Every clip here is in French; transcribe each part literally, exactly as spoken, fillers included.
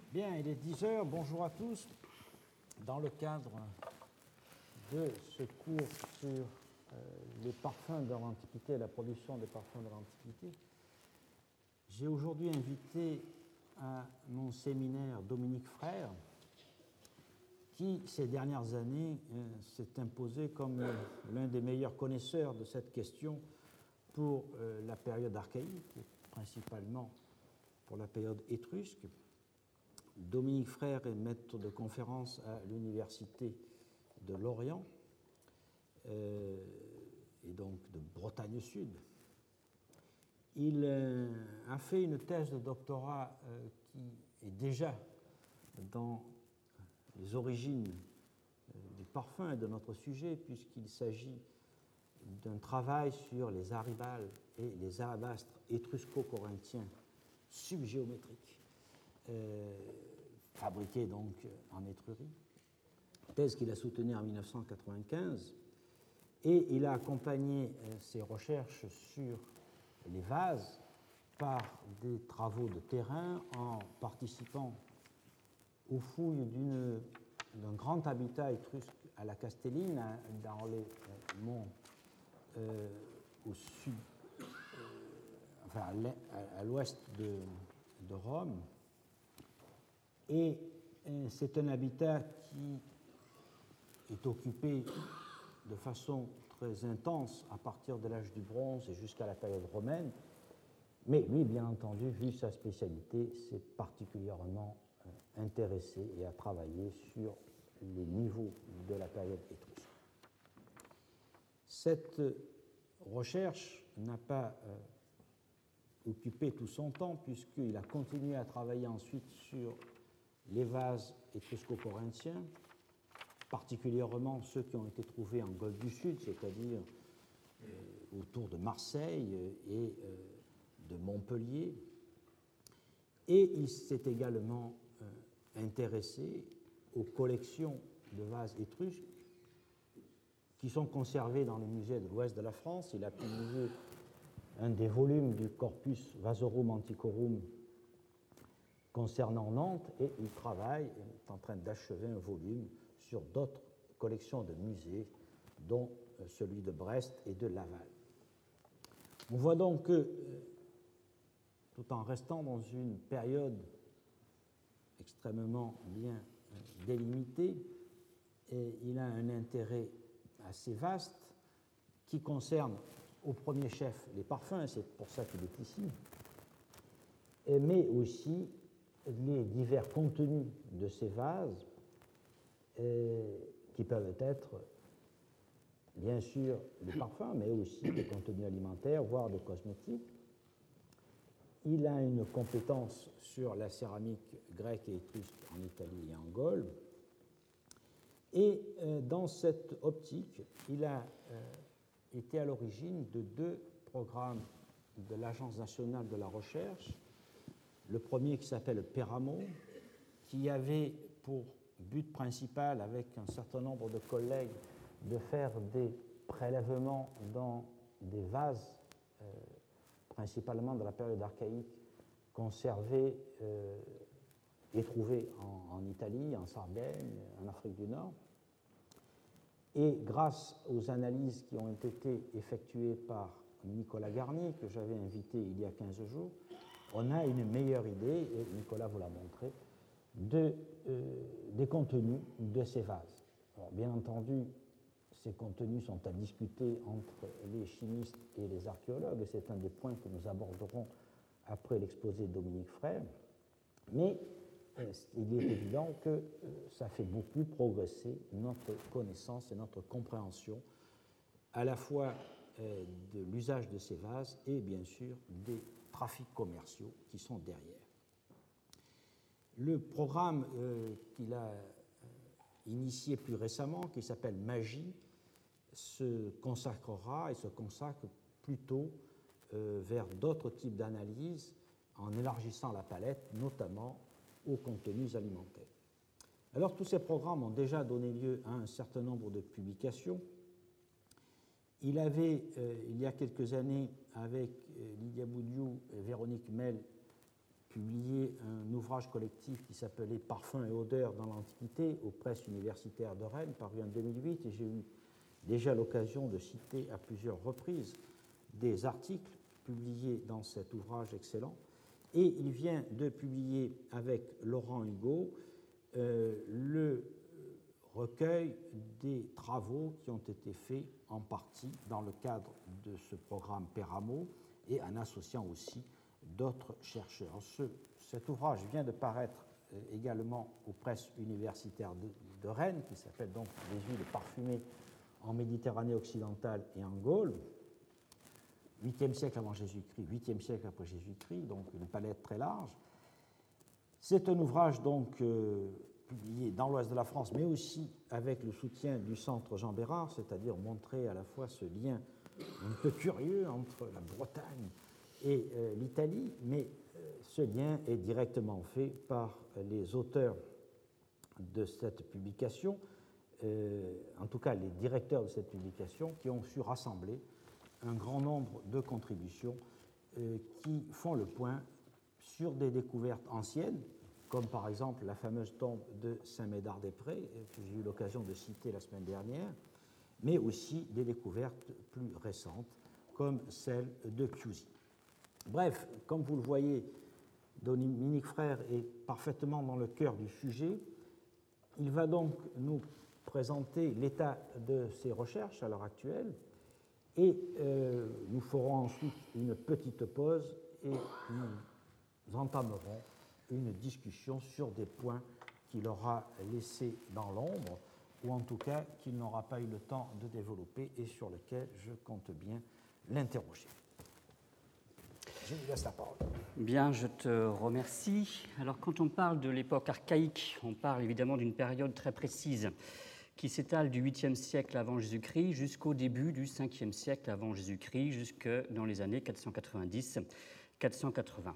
Bien, il est dix heures, bonjour à tous. Dans le cadre de ce cours sur euh, les parfums de l'Antiquité et la production des parfums de l'Antiquité, j'ai aujourd'hui invité à mon séminaire Dominique Frère, qui, ces dernières années, euh, s'est imposé comme euh, l'un des meilleurs connaisseurs de cette question pour euh, la période archaïque, principalement pour la période étrusque. Dominique Frère est maître de conférence à l'Université de Lorient, euh, et donc de Bretagne Sud. Il euh, a fait une thèse de doctorat euh, qui est déjà dans les origines euh, du parfum et de notre sujet, puisqu'il s'agit d'un travail sur les aribales et les alabastres étrusco-corinthiens subgéométriques, euh, fabriqués donc en Étrurie, thèse qu'il a soutenue en mille neuf cent quatre-vingt-quinze, et il a accompagné euh, ses recherches sur les vases par des travaux de terrain en participant aux fouilles d'une, d'un grand habitat étrusque à la Castelline, dans les euh, monts euh, au sud, euh, enfin à l'ouest de, de Rome. Et euh, c'est un habitat qui est occupé de façon très intense à partir de l'âge du bronze et jusqu'à la période romaine. Mais lui, bien entendu, vu sa spécialité, s'est particulièrement euh, intéressé et a travaillé sur les niveaux de la période étrusque. Cette recherche n'a pas euh, occupé tout son temps, puisqu'il a continué à travailler ensuite sur les vases étrusco-corinthiens, particulièrement ceux qui ont été trouvés en Gaule du Sud, c'est-à-dire euh, autour de Marseille et euh, de Montpellier. Et il s'est également euh, intéressé aux collections de vases étrusques qui sont conservés dans les musées de l'ouest de la France. Il a publié un des volumes du Corpus Vasorum Antiquorum concernant Nantes, et il travaille, est en train d'achever un volume sur d'autres collections de musées, dont celui de Brest et de Laval. On voit donc que, tout en restant dans une période extrêmement bien délimitée, il a un intérêt assez vaste qui concerne au premier chef les parfums, c'est pour ça qu'il est ici, mais aussi les divers contenus de ces vases, euh, qui peuvent être bien sûr des parfums, mais aussi des contenus alimentaires, voire des cosmétiques. Il a une compétence sur la céramique grecque et étrusque en Italie et en Gaule. Et euh, dans cette optique, il a euh, été à l'origine de deux programmes de l'Agence nationale de la recherche. Le premier qui s'appelle Peramo, qui avait pour but principal, avec un certain nombre de collègues, de faire des prélèvements dans des vases, euh, principalement de la période archaïque, conservés euh, et trouvés en, en Italie, en Sardaigne, en Afrique du Nord. Et grâce aux analyses qui ont été effectuées par Nicolas Garnier, que j'avais invité il y a quinze jours, on a une meilleure idée, et Nicolas vous l'a montré, de, euh, des contenus de ces vases. Alors, bien entendu, ces contenus sont à discuter entre les chimistes et les archéologues, et c'est un des points que nous aborderons après l'exposé de Dominique Frère, mais euh, il est évident que euh, ça fait beaucoup progresser notre connaissance et notre compréhension à la fois euh, de l'usage de ces vases et bien sûr des trafics commerciaux qui sont derrière. Le programme euh, qu'il a euh, initié plus récemment, qui s'appelle Magie, se consacrera et se consacre plutôt euh, vers d'autres types d'analyses en élargissant la palette, notamment aux contenus alimentaires. Alors, tous ces programmes ont déjà donné lieu à un certain nombre de publications. Il avait, euh, il y a quelques années, avec euh, Lydia Boudiou et Véronique Mel, publié un ouvrage collectif qui s'appelait Parfums et odeurs dans l'Antiquité aux presses universitaires de Rennes, paru en deux mille huit, et j'ai eu déjà l'occasion de citer à plusieurs reprises des articles publiés dans cet ouvrage excellent. Et il vient de publier avec Laurent Hugo euh, le recueil des travaux qui ont été faits en partie dans le cadre de ce programme Peramo et en associant aussi d'autres chercheurs. Ce, cet ouvrage vient de paraître euh, également aux presses universitaires de, de Rennes, qui s'appelle donc « Les huiles parfumées en Méditerranée occidentale et en Gaule », huitième siècle avant Jésus-Christ, huitième siècle après Jésus-Christ, donc une palette très large. C'est un ouvrage donc euh, publié dans l'ouest de la France, mais aussi avec le soutien du Centre Jean Bérard, c'est-à-dire montrer à la fois ce lien un peu curieux entre la Bretagne et euh, l'Italie, mais euh, ce lien est directement fait par les auteurs de cette publication, euh, en tout cas les directeurs de cette publication, qui ont su rassembler un grand nombre de contributions euh, qui font le point sur des découvertes anciennes, comme par exemple la fameuse tombe de Saint-Médard-des-Prés, que j'ai eu l'occasion de citer la semaine dernière, mais aussi des découvertes plus récentes, comme celle de Chiusi. Bref, comme vous le voyez, Dominique Frère est parfaitement dans le cœur du sujet. Il va donc nous présenter l'état de ses recherches à l'heure actuelle, et euh, nous ferons ensuite une petite pause et nous entamerons une discussion sur des points qu'il aura laissés dans l'ombre, ou en tout cas qu'il n'aura pas eu le temps de développer et sur lesquels je compte bien l'interroger. Je lui laisse la parole. Bien, je te remercie. Alors, quand on parle de l'époque archaïque, on parle évidemment d'une période très précise qui s'étale du huitième siècle avant Jésus-Christ jusqu'au début du cinquième siècle avant Jésus-Christ, jusque dans les années quatre cent quatre-vingt-dix à quatre cent quatre-vingts.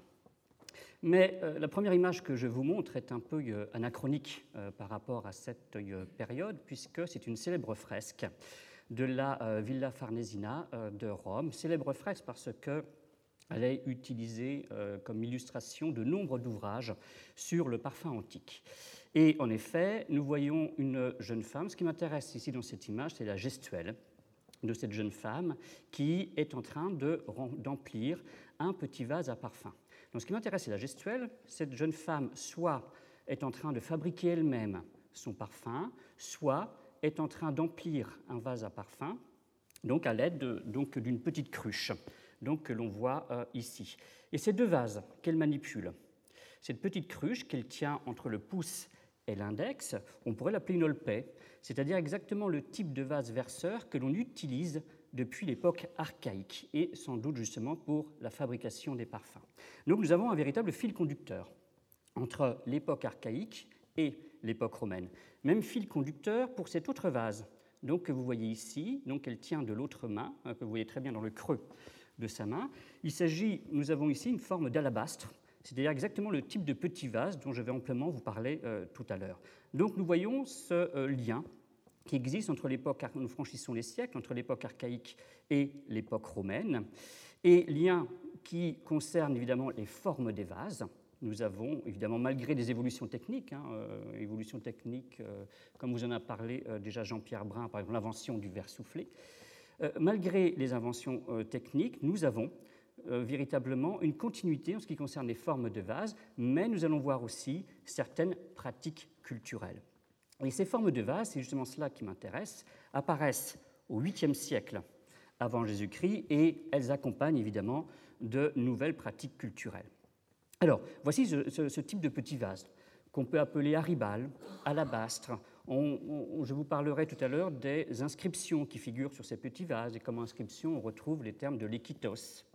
Mais euh, la première image que je vous montre est un peu euh, anachronique euh, par rapport à cette euh, période, puisque c'est une célèbre fresque de la euh, Villa Farnesina euh, de Rome. Célèbre fresque parce qu'elle est utilisée euh, comme illustration de nombre d'ouvrages sur le parfum antique. Et en effet, nous voyons une jeune femme. Ce qui m'intéresse ici dans cette image, c'est la gestuelle de cette jeune femme qui est en train de, d'emplir un petit vase à parfum. Donc, ce qui m'intéresse, c'est la gestuelle. Cette jeune femme, soit est en train de fabriquer elle-même son parfum, soit est en train d'emplir un vase à parfum, donc à l'aide de, donc, d'une petite cruche, donc, que l'on voit euh, ici. Et ces deux vases qu'elle manipule, cette petite cruche qu'elle tient entre le pouce et l'index, on pourrait l'appeler une olpaie, c'est-à-dire exactement le type de vase verseur que l'on utilise depuis l'époque archaïque, et sans doute justement pour la fabrication des parfums. Donc nous avons un véritable fil conducteur entre l'époque archaïque et l'époque romaine. Même fil conducteur pour cet autre vase, donc, que vous voyez ici, donc elle tient de l'autre main, que vous voyez très bien dans le creux de sa main. Il s'agit, nous avons ici une forme d'alabastre, c'est-à-dire exactement le type de petit vase dont je vais amplement vous parler euh, tout à l'heure. Donc nous voyons ce euh, lien qui existe entre l'époque, nous franchissons les siècles, entre l'époque archaïque et l'époque romaine, et lien qui concerne évidemment les formes des vases. Nous avons, évidemment, malgré des évolutions techniques, hein, euh, évolutions techniques, euh, comme vous en a parlé euh, déjà Jean-Pierre Brun, par exemple l'invention du verre soufflé, euh, malgré les inventions euh, techniques, nous avons Euh, véritablement une continuité en ce qui concerne les formes de vases, mais nous allons voir aussi certaines pratiques culturelles. Et ces formes de vases, c'est justement cela qui m'intéresse, apparaissent au huitième siècle avant Jésus-Christ et elles accompagnent évidemment de nouvelles pratiques culturelles. Alors, voici ce, ce, ce type de petit vase qu'on peut appeler aribal, alabastre. On, on, je vous parlerai tout à l'heure des inscriptions qui figurent sur ces petits vases, et comme inscription, on retrouve les termes de l'équitos,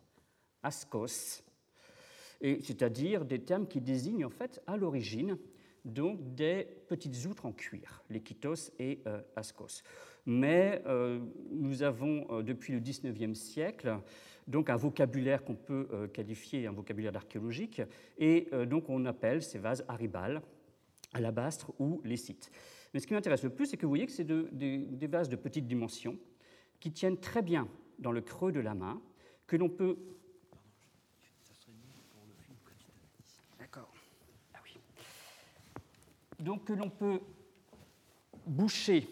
ascos, et c'est-à-dire des termes qui désignent en fait à l'origine donc des petites outres en cuir, l'équitos et euh, ascos. Mais euh, nous avons euh, depuis le dix-neuvième siècle donc un vocabulaire qu'on peut euh, qualifier un vocabulaire archéologique, et euh, donc on appelle ces vases aribal, alabastre ou lécite. Mais ce qui m'intéresse le plus, c'est que vous voyez que c'est de, de, des vases de petite dimension qui tiennent très bien dans le creux de la main, que l'on peut donc, que l'on peut boucher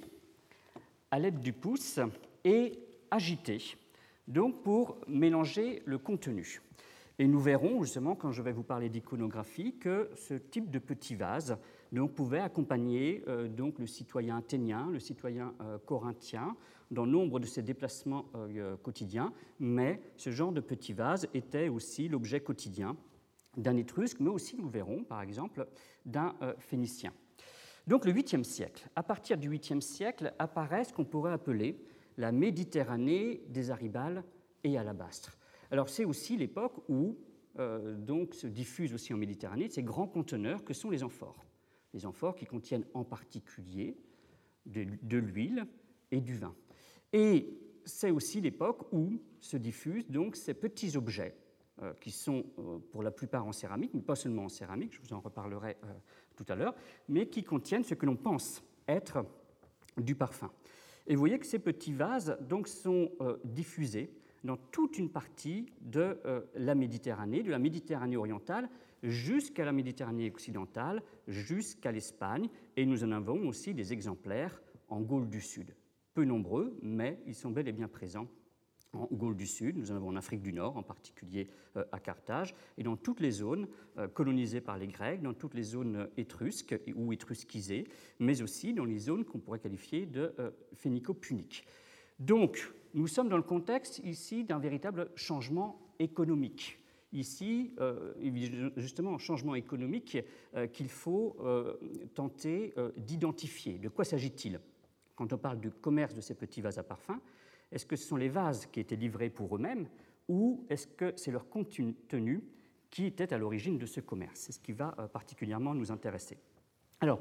à l'aide du pouce et agiter, donc pour mélanger le contenu. Et nous verrons justement, quand je vais vous parler d'iconographie, que ce type de petit vase donc, pouvait accompagner euh, donc, le citoyen athénien, le citoyen euh, corinthien, dans nombre de ses déplacements euh, quotidiens, mais ce genre de petit vase était aussi l'objet quotidien d'un Étrusque, mais aussi, nous le verrons, par exemple, d'un euh, Phénicien. Donc le huitième siècle. À partir du huitième siècle apparaît ce qu'on pourrait appeler la Méditerranée des aribales et alabastres. Alors c'est aussi l'époque où euh, donc, se diffusent aussi en Méditerranée ces grands conteneurs que sont les amphores. Les amphores qui contiennent en particulier de, de l'huile et du vin. Et c'est aussi l'époque où se diffusent donc ces petits objets euh, qui sont euh, pour la plupart en céramique, mais pas seulement en céramique, je vous en reparlerai euh, tout à l'heure, mais qui contiennent ce que l'on pense être du parfum. Et vous voyez que ces petits vases donc, sont euh, diffusés dans toute une partie de euh, la Méditerranée, de la Méditerranée orientale jusqu'à la Méditerranée occidentale, jusqu'à l'Espagne, et nous en avons aussi des exemplaires en Gaule du Sud. Peu nombreux, mais ils sont bel et bien présents en Gaule du Sud, nous en avons en Afrique du Nord, en particulier euh, à Carthage, et dans toutes les zones euh, colonisées par les Grecs, dans toutes les zones étrusques ou étrusquisées, mais aussi dans les zones qu'on pourrait qualifier de euh, phénico-puniques. Donc, nous sommes dans le contexte ici d'un véritable changement économique. Ici, euh, justement, un changement économique euh, qu'il faut euh, tenter euh, d'identifier. De quoi s'agit-il ? Quand on parle du commerce de ces petits vases à parfum, est-ce que ce sont les vases qui étaient livrés pour eux-mêmes ou est-ce que c'est leur contenu qui était à l'origine de ce commerce ? C'est ce qui va euh, particulièrement nous intéresser. Alors,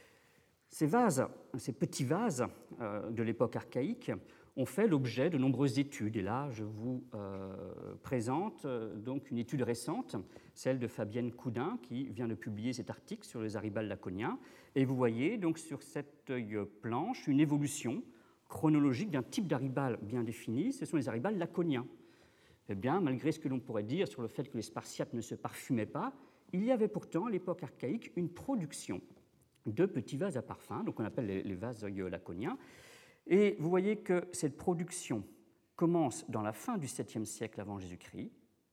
ces vases, ces petits vases euh, de l'époque archaïque ont fait l'objet de nombreuses études. Et là, je vous euh, présente euh, donc une étude récente, celle de Fabienne Coudin, qui vient de publier cet article sur les aribales laconiens. Et vous voyez donc sur cette planche une évolution chronologique d'un type d'aribale bien défini. Ce sont les aribales laconiens. Eh bien, malgré ce que l'on pourrait dire sur le fait que les Spartiates ne se parfumaient pas, il y avait pourtant, à l'époque archaïque, une production de petits vases à parfum, donc on appelle les, les vases laconiens. Et vous voyez que cette production commence dans la fin du septième siècle avant Jésus-Christ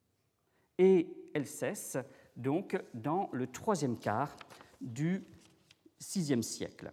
et elle cesse donc dans le troisième quart du sixième siècle.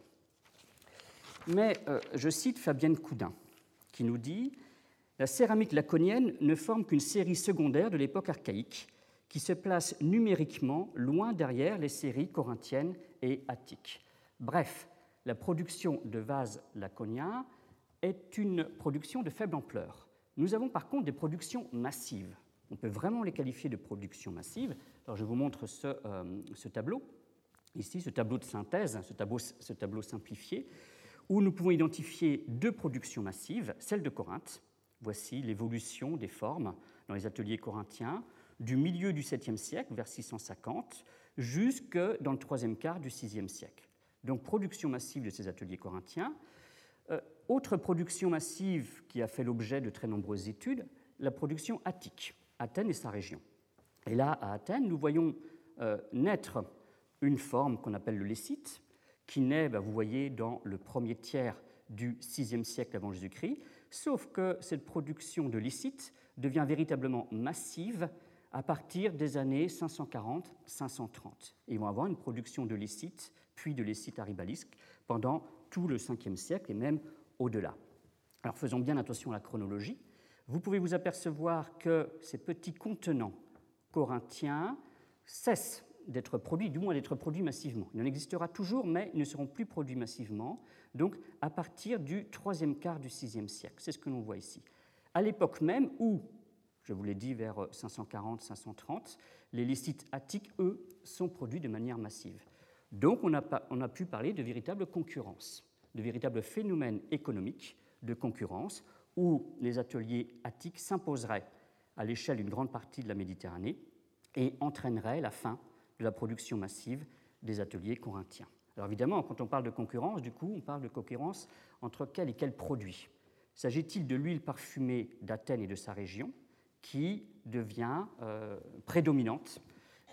Mais euh, je cite Fabienne Coudin qui nous dit « La céramique laconienne ne forme qu'une série secondaire de l'époque archaïque qui se place numériquement loin derrière les séries corinthiennes et attiques. Bref, la production de vases laconiens est une production de faible ampleur. Nous avons par contre des productions massives. On peut vraiment les qualifier de productions massives. Alors je vous montre ce, euh, ce tableau, ici, ce tableau de synthèse, ce tableau, ce tableau simplifié, où nous pouvons identifier deux productions massives, celle de Corinthe. Voici l'évolution des formes dans les ateliers corinthiens du milieu du septième siècle, vers six cent cinquante, jusque dans le troisième quart du sixième siècle. Donc, production massive de ces ateliers corinthiens. Euh, autre production massive qui a fait l'objet de très nombreuses études, la production attique, Athènes et sa région. Et là, à Athènes, nous voyons euh, naître une forme qu'on appelle le lécite, qui naît, bah, vous voyez, dans le premier tiers du sixième siècle avant Jésus-Christ, sauf que cette production de lécite devient véritablement massive à partir des années cinq cent quarante à cinq cent trente. Et ils vont avoir une production de lécite, puis de lécite aribalisque, pendant tout le cinquième siècle et même au-delà. Alors faisons bien attention à la chronologie. Vous pouvez vous apercevoir que ces petits contenants corinthiens cessent d'être produits, du moins d'être produits massivement. Il en existera toujours, mais ils ne seront plus produits massivement, donc à partir du troisième quart du sixième siècle. C'est ce que l'on voit ici. À l'époque même où, je vous l'ai dit, vers cinq cent quarante à cinq cent trente, les lécites attiques, eux, sont produits de manière massive. Donc on a, pas, on a pu parler de véritable concurrence, de véritable phénomène économique de concurrence, où les ateliers attiques s'imposeraient à l'échelle d'une grande partie de la Méditerranée et entraîneraient la fin de la production massive des ateliers corinthiens. Alors évidemment, quand on parle de concurrence, du coup, on parle de concurrence entre quel et quel produit. S'agit-il de l'huile parfumée d'Athènes et de sa région qui devient euh, prédominante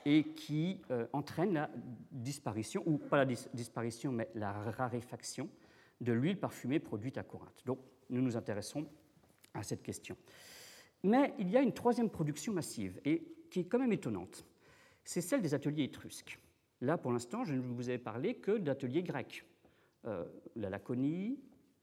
et qui euh, entraîne la disparition, ou pas la dis- disparition, mais la raréfaction de l'huile parfumée produite à Corinthe. Donc, nous nous intéressons à cette question. Mais il y a une troisième production massive, et qui est quand même étonnante. C'est celle des ateliers étrusques. Là, pour l'instant, je ne vous ai parlé que d'ateliers grecs. Euh, la Laconie,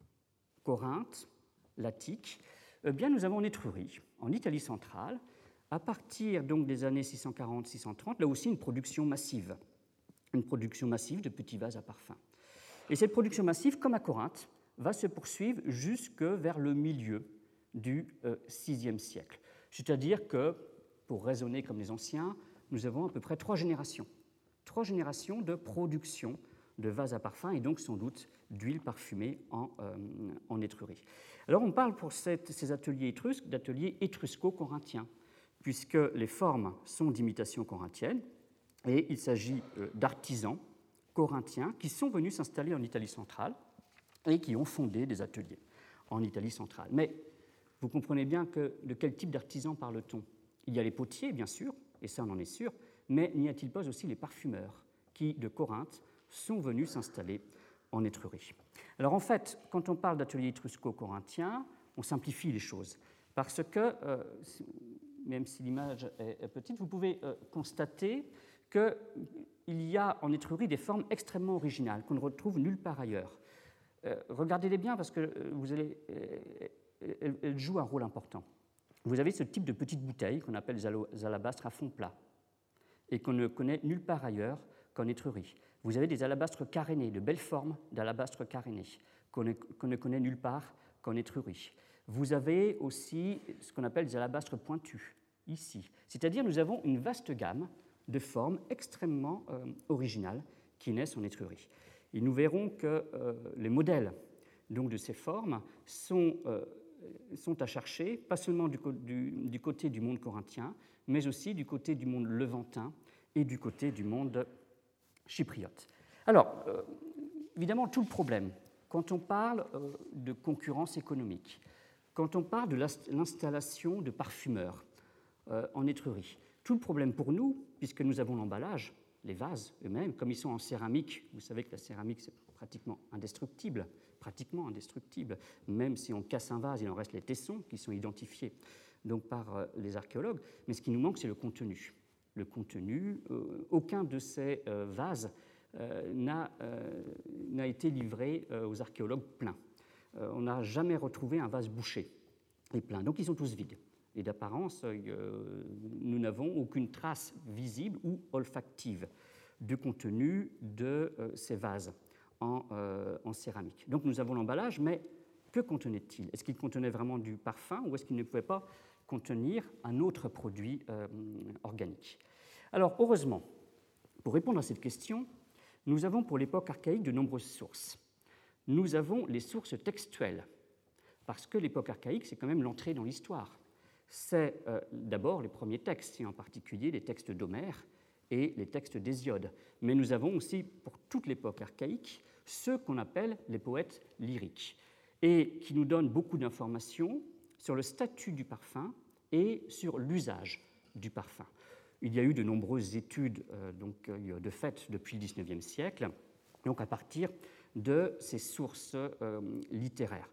Corinthe, l'Attique. Eh bien, nous avons en Étrurie, en Italie centrale, à partir donc des années six cent quarante six cent trente, là aussi une production massive, une production massive de petits vases à parfum. Et cette production massive, comme à Corinthe, va se poursuivre jusque vers le milieu du euh, sixième siècle. C'est-à-dire que, pour raisonner comme les anciens, nous avons à peu près trois générations. Trois générations de production de vases à parfum et donc sans doute d'huile parfumée en, euh, en Étrurie. Alors on parle pour cette, ces ateliers étrusques d'ateliers étrusco-corinthiens, puisque les formes sont d'imitation corinthienne et il s'agit euh, d'artisans corinthiens qui sont venus s'installer en Italie centrale et qui ont fondé des ateliers en Italie centrale. Mais vous comprenez bien que de quel type d'artisans parle-t-on? Il y a les potiers, bien sûr, et ça on en est sûr, mais n'y a-t-il pas aussi les parfumeurs qui, de Corinthe, sont venus s'installer en Étrurie? Alors en fait, quand on parle d'ateliers étrusco-corinthiens, on simplifie les choses, parce que, euh, même si l'image est petite, vous pouvez euh, constater qu'il y a en Étrurie des formes extrêmement originales qu'on ne retrouve nulle part ailleurs. Euh, regardez-les bien, parce que vous allez, euh, elles, elles jouent un rôle important. Vous avez ce type de petites bouteilles qu'on appelle des alabastres à fond plat, et qu'on ne connaît nulle part ailleurs qu'en Étrurie. Vous avez des alabastres carénés, de belles formes d'alabastres carénés, qu'on ne, qu'on ne connaît nulle part qu'en Étrurie. Vous avez aussi ce qu'on appelle des alabastres pointus, ici. C'est-à-dire nous avons une vaste gamme de formes extrêmement euh, originales qui naissent en Étrurie. Et nous verrons que euh, les modèles donc, de ces formes sont, euh, sont à chercher, pas seulement du, du, du côté du monde corinthien, mais aussi du côté du monde levantin et du côté du monde chypriote. Alors, euh, évidemment, tout le problème, quand on parle euh, de concurrence économique, quand on parle de l'installation de parfumeurs euh, en Étrurie, tout le problème pour nous, puisque nous avons l'emballage, les vases eux-mêmes, comme ils sont en céramique, vous savez que la céramique c'est pratiquement indestructible, pratiquement indestructible, même si on casse un vase, il en reste les tessons qui sont identifiés donc par euh, les archéologues, mais ce qui nous manque, c'est le contenu. Le contenu, euh, aucun de ces euh, vases euh, n'a, euh, n'a été livré euh, aux archéologues plein. Euh, on n'a jamais retrouvé un vase bouché et plein, donc ils sont tous vides. Et d'apparence, euh, nous n'avons aucune trace visible ou olfactive du contenu de euh, ces vases en, euh, en céramique. Donc nous avons l'emballage, mais que contenait-il? Est-ce qu'il contenait vraiment du parfum ou est-ce qu'il ne pouvait pas contenir un autre produit euh, organique? Alors, heureusement, pour répondre à cette question, nous avons pour l'époque archaïque de nombreuses sources. Nous avons les sources textuelles, parce que l'époque archaïque, c'est quand même l'entrée dans l'histoire. C'est euh, d'abord les premiers textes, et en particulier les textes d'Homère et les textes d'Hésiode. Mais nous avons aussi, pour toute l'époque archaïque, ceux qu'on appelle les poètes lyriques, et qui nous donnent beaucoup d'informations sur le statut du parfum et sur l'usage du parfum. Il y a eu de nombreuses études euh, donc, de fait depuis le dix-neuvième siècle, donc à partir de ces sources euh, littéraires.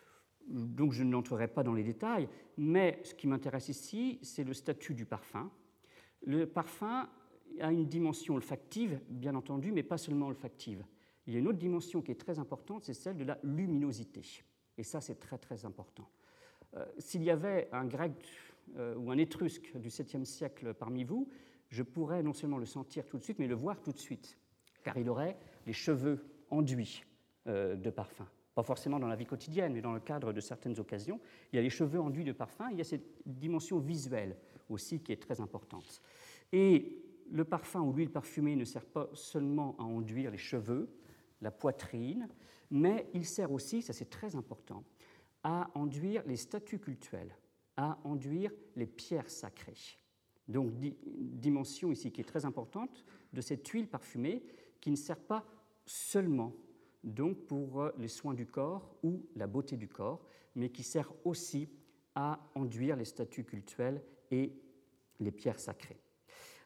Donc je n'entrerai pas dans les détails, mais ce qui m'intéresse ici, c'est le statut du parfum. Le parfum a une dimension olfactive, bien entendu, mais pas seulement olfactive. Il y a une autre dimension qui est très importante, c'est celle de la luminosité. Et ça, c'est très, très important. Euh, s'il y avait un grec euh, ou un étrusque du septième siècle parmi vous, je pourrais non seulement le sentir tout de suite, mais le voir tout de suite, car il aurait les cheveux enduits euh, de parfum. Pas forcément dans la vie quotidienne, mais dans le cadre de certaines occasions. Il y a les cheveux enduits de parfum, il y a cette dimension visuelle aussi qui est très importante. Et le parfum ou l'huile parfumée ne sert pas seulement à enduire les cheveux, la poitrine, mais il sert aussi, ça c'est très important, à enduire les statues cultuelles, à enduire les pierres sacrées. Donc, di- dimension ici qui est très importante de cette huile parfumée qui ne sert pas seulement donc, pour les soins du corps ou la beauté du corps, mais qui sert aussi à enduire les statues cultuelles et les pierres sacrées.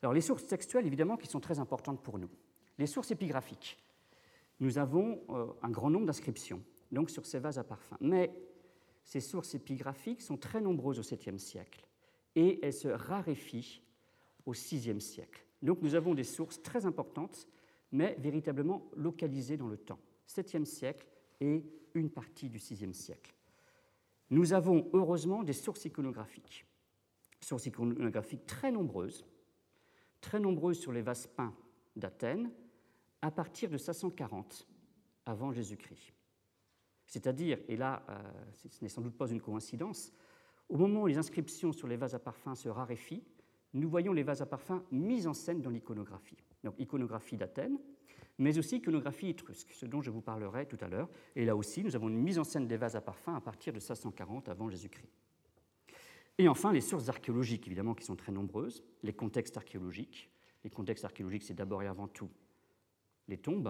Alors, les sources textuelles, évidemment, qui sont très importantes pour nous. Les sources épigraphiques. Nous avons euh, un grand nombre d'inscriptions, donc sur ces vases à parfum. Mais ces sources épigraphiques sont très nombreuses au septième siècle et elles se raréfient au sixième siècle. Donc, nous avons des sources très importantes, mais véritablement localisées dans le temps. septième siècle et une partie du sixième siècle. Nous avons heureusement des sources iconographiques, sources iconographiques très nombreuses, très nombreuses sur les vases peints d'Athènes, à partir de cinq cent quarante avant Jésus-Christ. C'est-à-dire, et là, euh, ce n'est sans doute pas une coïncidence, au moment où les inscriptions sur les vases à parfum se raréfient, nous voyons les vases à parfum mis en scène dans l'iconographie. Donc, iconographie d'Athènes, mais aussi iconographie étrusque, ce dont je vous parlerai tout à l'heure. Et là aussi, nous avons une mise en scène des vases à parfum à partir de cinq cent quarante avant Jésus-Christ. Et enfin, les sources archéologiques, évidemment, qui sont très nombreuses, les contextes archéologiques. Les contextes archéologiques, c'est d'abord et avant tout les tombes,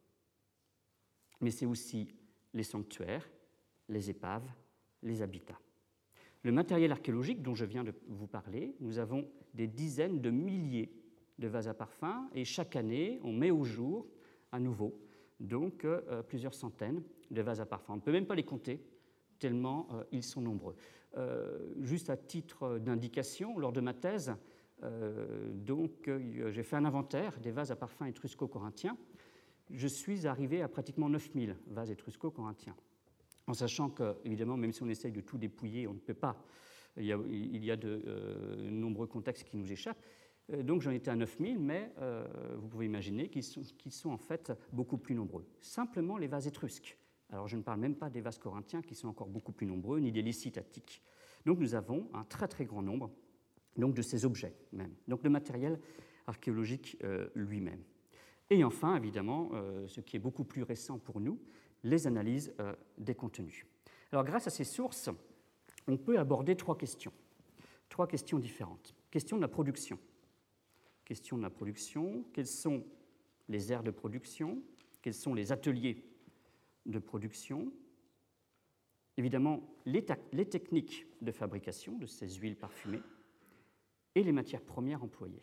mais c'est aussi les sanctuaires, les épaves, les habitats. Le matériel archéologique dont je viens de vous parler, nous avons des dizaines de milliers de vases à parfum, et chaque année, on met au jour à nouveau, donc euh, plusieurs centaines de vases à parfum. On ne peut même pas les compter, tellement euh, ils sont nombreux. Euh, juste à titre d'indication, lors de ma thèse, euh, donc, euh, j'ai fait un inventaire des vases à parfum étrusco-corinthiens. Je suis arrivé à pratiquement neuf mille vases étrusco-corinthiens, en sachant que, évidemment, même si on essaye de tout dépouiller, on ne peut pas. Il y a, il y a de euh, nombreux contextes qui nous échappent. Donc j'en étais à neuf mille, mais euh, vous pouvez imaginer qu'ils sont, qu'ils sont en fait beaucoup plus nombreux. Simplement les vases étrusques. Alors je ne parle même pas des vases corinthiens qui sont encore beaucoup plus nombreux, ni des lycites attiques. Donc nous avons un très très grand nombre donc, de ces objets même. Donc le matériel archéologique euh, lui-même. Et enfin, évidemment, euh, ce qui est beaucoup plus récent pour nous, les analyses euh, des contenus. Alors grâce à ces sources, on peut aborder trois questions. Trois questions différentes. Question de la production. Question de la production, quelles sont les aires de production, quels sont les ateliers de production, évidemment les, les techniques de fabrication de ces huiles parfumées et les matières premières employées.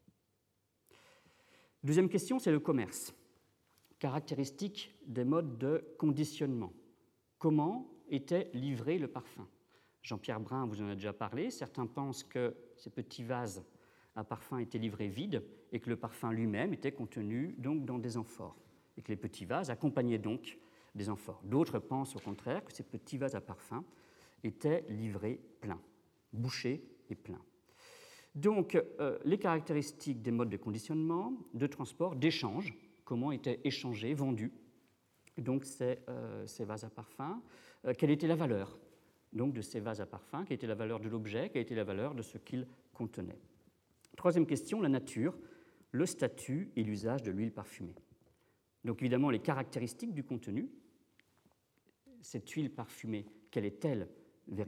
Deuxième question, c'est le commerce. Caractéristiques des modes de conditionnement. Comment était livré le parfum ? Jean-Pierre Brun vous en a déjà parlé. Certains pensent que ces petits vases à parfum étaient livrés vides et que le parfum lui-même était contenu donc dans des amphores et que les petits vases accompagnaient donc des amphores. D'autres pensent au contraire que ces petits vases à parfum étaient livrés pleins, bouchés et pleins. Donc, euh, les caractéristiques des modes de conditionnement, de transport, d'échange, comment étaient échangés, vendus donc ces, euh, ces vases à parfum, euh, quelle était la valeur donc de ces vases à parfum, quelle était la valeur de l'objet, quelle était la valeur de ce qu'ils contenaient. Troisième question, la nature, le statut et l'usage de l'huile parfumée. Donc évidemment, les caractéristiques du contenu. Cette huile parfumée, quelle est-elle véritablement ?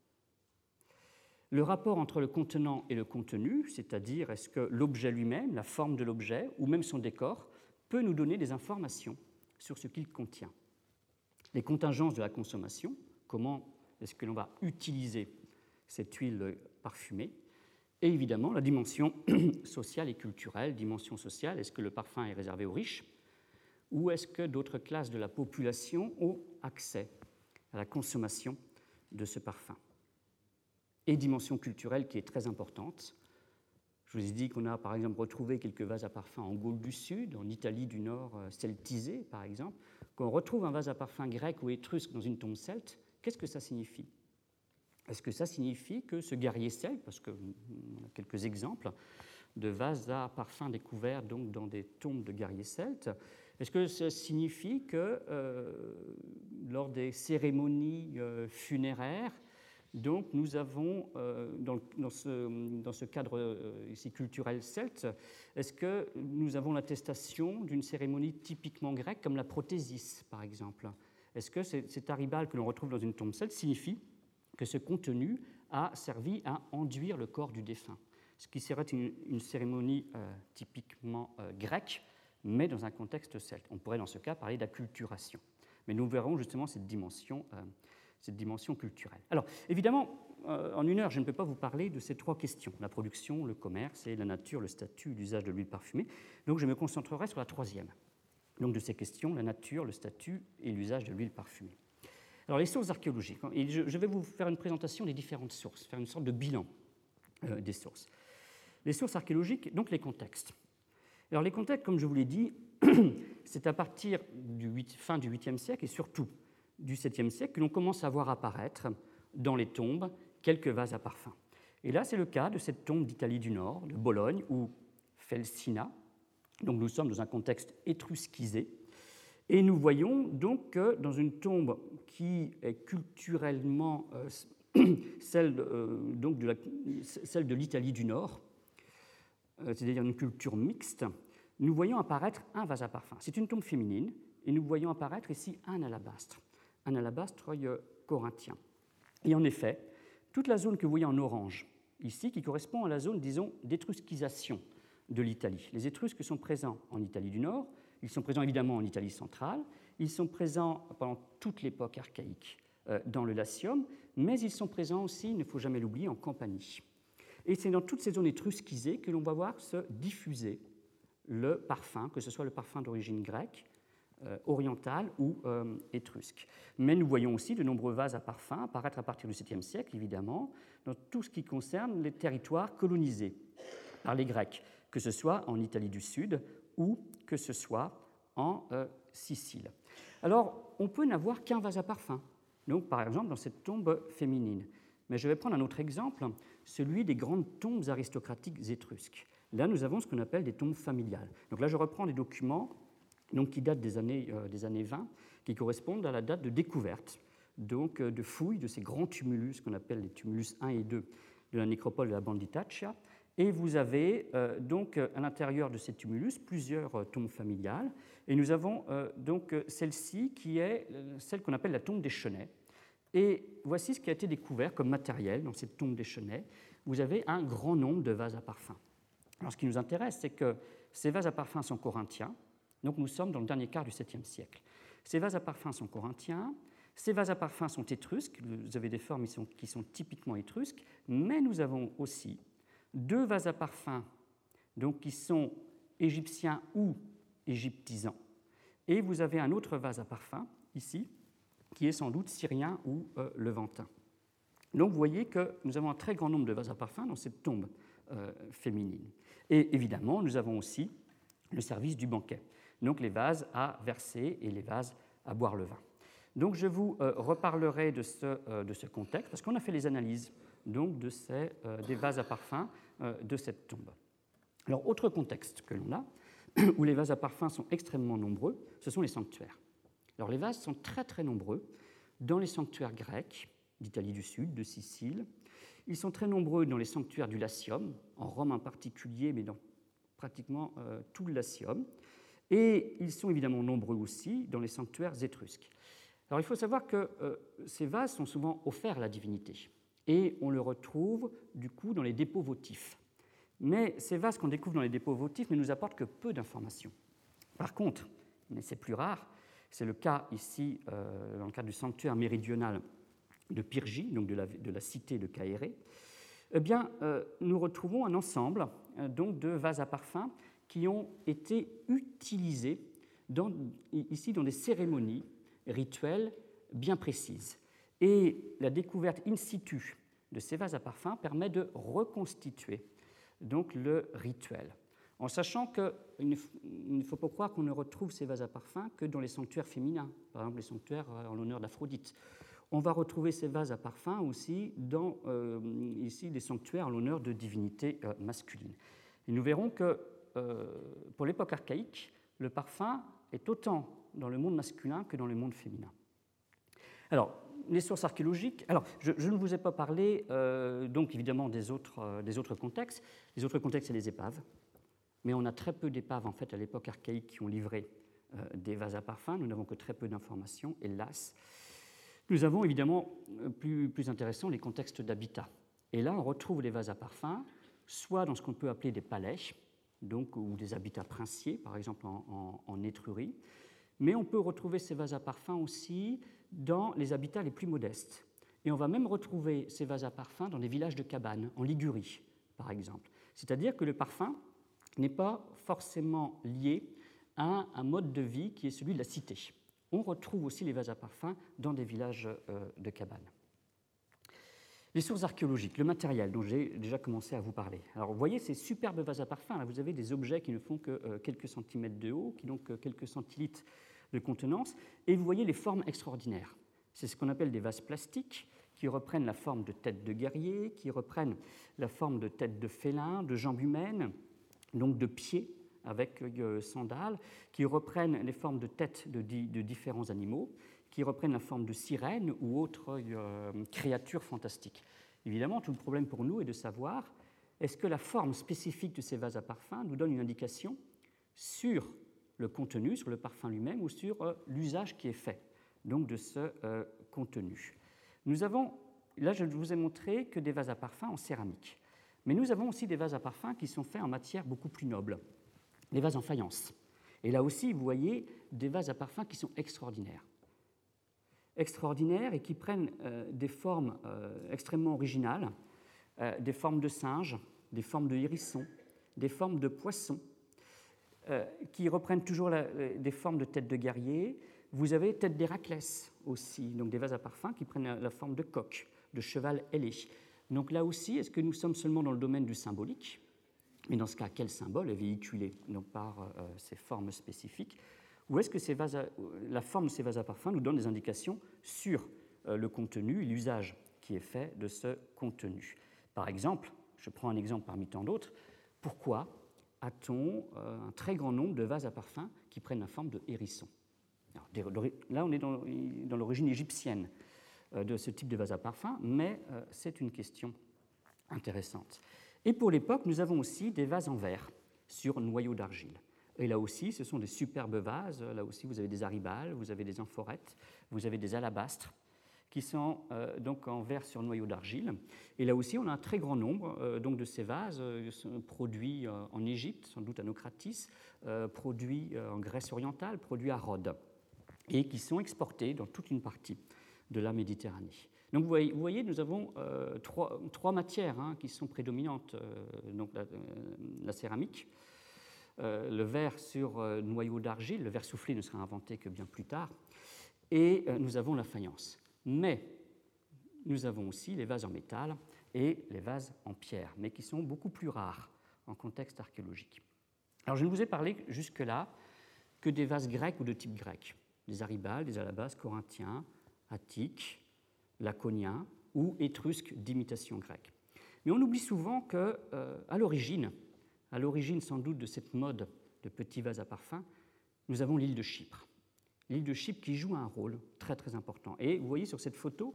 Le rapport entre le contenant et le contenu, c'est-à-dire est-ce que l'objet lui-même, la forme de l'objet, ou même son décor, peut nous donner des informations sur ce qu'il contient. Les contingences de la consommation, comment est-ce que l'on va utiliser cette huile parfumée ? Et évidemment, la dimension sociale et culturelle. Dimension sociale, est-ce que le parfum est réservé aux riches ou est-ce que d'autres classes de la population ont accès à la consommation de ce parfum ? Et dimension culturelle qui est très importante. Je vous ai dit qu'on a par exemple retrouvé quelques vases à parfum en Gaule du Sud, en Italie du Nord celtisée par exemple. Quand on retrouve un vase à parfum grec ou étrusque dans une tombe celte, qu'est-ce que ça signifie ? Est-ce que ça signifie que ce guerrier celte, parce qu'on a quelques exemples de vases à parfum découverts donc dans des tombes de guerriers celtes, est-ce que ça signifie que euh, lors des cérémonies euh, funéraires, donc nous avons, euh, dans, dans, ce, dans ce cadre euh, ici culturel celte, est-ce que nous avons l'attestation d'une cérémonie typiquement grecque comme la prothésis par exemple ? Est-ce que cet aribal que l'on retrouve dans une tombe celte signifie que ce contenu a servi à enduire le corps du défunt, ce qui serait une, une cérémonie euh, typiquement euh, grecque, mais dans un contexte celte. On pourrait dans ce cas parler d'acculturation. Mais nous verrons justement cette dimension, euh, cette dimension culturelle. Alors, évidemment, euh, en une heure, je ne peux pas vous parler de ces trois questions, la production, le commerce et la nature, le statut, l'usage de l'huile parfumée. Donc je me concentrerai sur la troisième. Donc de ces questions, la nature, le statut et l'usage de l'huile parfumée. Alors les sources archéologiques, et je, je vais vous faire une présentation des différentes sources, faire une sorte de bilan euh, des sources. Les sources archéologiques, donc les contextes. Alors les contextes, comme je vous l'ai dit, c'est à partir du huit, fin du huitième siècle et surtout du septième siècle que l'on commence à voir apparaître dans les tombes quelques vases à parfum. Et là, c'est le cas de cette tombe d'Italie du Nord, de Bologne, ou Felsina. Donc nous sommes dans un contexte étrusquisé. Et nous voyons donc que dans une tombe qui est culturellement euh, celle, euh, donc de la, celle de l'Italie du Nord, euh, c'est-à-dire une culture mixte, nous voyons apparaître un vase à parfum. C'est une tombe féminine, et nous voyons apparaître ici un alabastre, un alabastre euh, corinthien. Et en effet, toute la zone que vous voyez en orange ici, qui correspond à la zone, disons, d'étrusquisation de l'Italie. Les Étrusques sont présents en Italie du Nord, ils sont présents évidemment en Italie centrale, ils sont présents pendant toute l'époque archaïque euh, dans le Latium, mais ils sont présents aussi, il ne faut jamais l'oublier, en Campanie. Et c'est dans toutes ces zones étrusquisées que l'on va voir se diffuser le parfum, que ce soit le parfum d'origine grecque, euh, orientale ou euh, étrusque. Mais nous voyons aussi de nombreux vases à parfum apparaître à partir du septième siècle, évidemment, dans tout ce qui concerne les territoires colonisés par les Grecs, que ce soit en Italie du Sud ou que ce soit en euh, Sicile. Alors, on peut n'avoir qu'un vase à parfum, donc par exemple dans cette tombe féminine. Mais je vais prendre un autre exemple, celui des grandes tombes aristocratiques étrusques. Là, nous avons ce qu'on appelle des tombes familiales. Donc là, je reprends des documents donc, qui datent des années, euh, des années vingt, qui correspondent à la date de découverte, donc euh, de fouilles de ces grands tumulus, qu'on appelle les tumulus un et deux de la nécropole de la Banditaccia. Et vous avez euh, donc à l'intérieur de ces tumulus plusieurs euh, tombes familiales. Et nous avons euh, donc celle-ci qui est euh, celle qu'on appelle la tombe des Chenets. Et voici ce qui a été découvert comme matériel dans cette tombe des Chenets. Vous avez un grand nombre de vases à parfum. Alors ce qui nous intéresse, c'est que ces vases à parfum sont corinthiens. Donc nous sommes dans le dernier quart du septième siècle. Ces vases à parfum sont corinthiens. Ces vases à parfum sont étrusques. Vous avez des formes qui sont, qui sont typiquement étrusques. Mais nous avons aussi deux vases à parfum donc, qui sont égyptiens ou égyptisants. Et vous avez un autre vase à parfum, ici, qui est sans doute syrien ou euh, levantin. Donc vous voyez que nous avons un très grand nombre de vases à parfum dans cette tombe euh, féminine. Et évidemment, nous avons aussi le service du banquet, donc les vases à verser et les vases à boire le vin. Donc je vous euh, reparlerai de ce, euh, de ce contexte, parce qu'on a fait les analyses donc, de ces, euh, des vases à parfum euh, de cette tombe. Alors, autre contexte que l'on a, où les vases à parfum sont extrêmement nombreux, ce sont les sanctuaires. Alors, les vases sont très très nombreux dans les sanctuaires grecs, d'Italie du Sud, de Sicile. Ils sont très nombreux dans les sanctuaires du Latium, en Rome en particulier, mais dans pratiquement euh, tout le Latium. Et ils sont évidemment nombreux aussi dans les sanctuaires étrusques. Alors, il faut savoir que euh, ces vases sont souvent offerts à la divinité. Et on le retrouve, du coup, dans les dépôts votifs. Mais ces vases qu'on découvre dans les dépôts votifs ne nous apportent que peu d'informations. Par contre, mais c'est plus rare, c'est le cas ici, euh, dans le cadre du sanctuaire méridional de Pyrgie, donc de la, de la cité de Caérée, eh bien, euh, nous retrouvons un ensemble euh, donc, de vases à parfum qui ont été utilisés dans, ici dans des cérémonies rituelles bien précises. Et la découverte in situ de ces vases à parfum permet de reconstituer donc, le rituel, en sachant qu'il ne faut pas croire qu'on ne retrouve ces vases à parfum que dans les sanctuaires féminins, par exemple les sanctuaires en l'honneur d'Aphrodite. On va retrouver ces vases à parfum aussi dans euh, ici, des sanctuaires en l'honneur de divinités euh, masculines. Et nous verrons que euh, pour l'époque archaïque, le parfum est autant dans le monde masculin que dans le monde féminin. Alors, les sources archéologiques. Alors, je, je ne vous ai pas parlé, euh, donc évidemment, des autres, euh, des autres contextes. Les autres contextes, c'est les épaves. Mais on a très peu d'épaves, en fait, à l'époque archaïque qui ont livré euh, des vases à parfum. Nous n'avons que très peu d'informations, hélas. Nous avons évidemment, plus, plus intéressant, les contextes d'habitat. Et là, on retrouve les vases à parfum, soit dans ce qu'on peut appeler des palais, donc, ou des habitats princiers, par exemple en, en, en Étrurie. Mais on peut retrouver ces vases à parfum aussi dans les habitats les plus modestes. Et on va même retrouver ces vases à parfum dans des villages de cabanes, en Ligurie, par exemple. C'est-à-dire que le parfum n'est pas forcément lié à un mode de vie qui est celui de la cité. On retrouve aussi les vases à parfum dans des villages euh, de cabanes. Les sources archéologiques, le matériel dont j'ai déjà commencé à vous parler. Alors vous voyez ces superbes vases à parfum, là vous avez des objets qui ne font que euh, quelques centimètres de haut, qui n'ont que quelques centilitres de contenance, et vous voyez les formes extraordinaires. C'est ce qu'on appelle des vases plastiques, qui reprennent la forme de tête de guerrier, qui reprennent la forme de tête de félin, de jambes humaines, donc de pieds avec euh, sandales, qui reprennent les formes de têtes de, di- de différents animaux, qui reprennent la forme de sirènes ou autres euh, créatures fantastiques. Évidemment, tout le problème pour nous est de savoir est-ce que la forme spécifique de ces vases à parfum nous donne une indication sur le contenu, sur le parfum lui-même, ou sur euh, l'usage qui est fait donc, de ce euh, contenu. Nous avons, là je vous ai montré que des vases à parfum en céramique, mais nous avons aussi des vases à parfum qui sont faits en matière beaucoup plus noble, les vases en faïence. Et là aussi, vous voyez des vases à parfum qui sont extraordinaires. extraordinaires et qui prennent euh, des formes euh, extrêmement originales, euh, des formes de singes, des formes de hérissons, des formes de poissons, euh, qui reprennent toujours la, des formes de tête de guerrier. Vous avez tête d'Héraclès aussi, donc des vases à parfum qui prennent la, la forme de coq, de cheval ailé. Donc là aussi, est-ce que nous sommes seulement dans le domaine du symbolique? Mais dans ce cas, quel symbole est véhiculé donc, par euh, ces formes spécifiques? Ou est-ce que ces vases à, la forme de ces vases à parfum nous donne des indications sur euh, le contenu et l'usage qui est fait de ce contenu? Par exemple, je prends un exemple parmi tant d'autres, pourquoi a-t-on euh, un très grand nombre de vases à parfum qui prennent la forme de hérissons? Alors, là, on est dans, dans l'origine égyptienne euh, de ce type de vase à parfum, mais euh, c'est une question intéressante. Et pour l'époque, nous avons aussi des vases en verre sur noyau d'argile. Et là aussi, ce sont des superbes vases. Là aussi, vous avez des aribales, vous avez des amphorettes, vous avez des alabastres qui sont euh, donc en verre sur noyau d'argile. Et là aussi, on a un très grand nombre euh, donc de ces vases euh, produits euh, en Égypte, sans doute à Naucratis, euh, produits euh, en Grèce orientale, produits à Rhodes, et qui sont exportés dans toute une partie de la Méditerranée. Donc vous voyez, vous voyez nous avons euh, trois, trois matières hein, qui sont prédominantes, euh, donc la, la céramique, euh, le verre sur euh, noyau d'argile, le verre soufflé ne sera inventé que bien plus tard, et euh, nous avons la faïence. Mais nous avons aussi les vases en métal et les vases en pierre, mais qui sont beaucoup plus rares en contexte archéologique. Alors je ne vous ai parlé jusque-là que des vases grecs ou de type grec, des aribales, des alabastres corinthiens, attiques, laconiens ou étrusques d'imitation grecque. Mais on oublie souvent qu'à euh, l'origine, à l'origine sans doute de cette mode de petits vases à parfum, nous avons l'île de Chypre. L'île de Chypre qui joue un rôle très très important. Et vous voyez sur cette photo,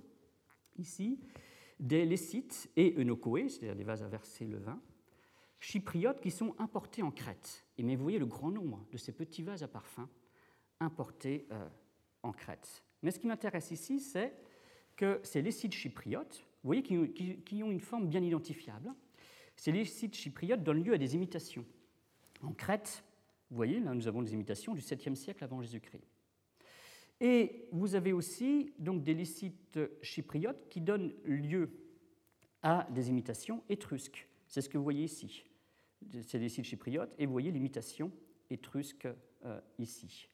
ici, des lécites et eunochoé, c'est-à-dire des vases à verser le vin, chypriotes qui sont importés en Crète. Et mais vous voyez le grand nombre de ces petits vases à parfum importés euh, en Crète. Mais ce qui m'intéresse ici, c'est que ces lécites chypriotes, vous voyez, qui, qui, qui ont une forme bien identifiable, ces lécites chypriotes donnent lieu à des imitations. En Crète, vous voyez, là nous avons des imitations du septième siècle avant Jésus-Christ. Et vous avez aussi donc, des lécites chypriotes qui donnent lieu à des imitations étrusques. C'est ce que vous voyez ici. C'est des lécites chypriotes, et vous voyez l'imitation étrusque euh, ici.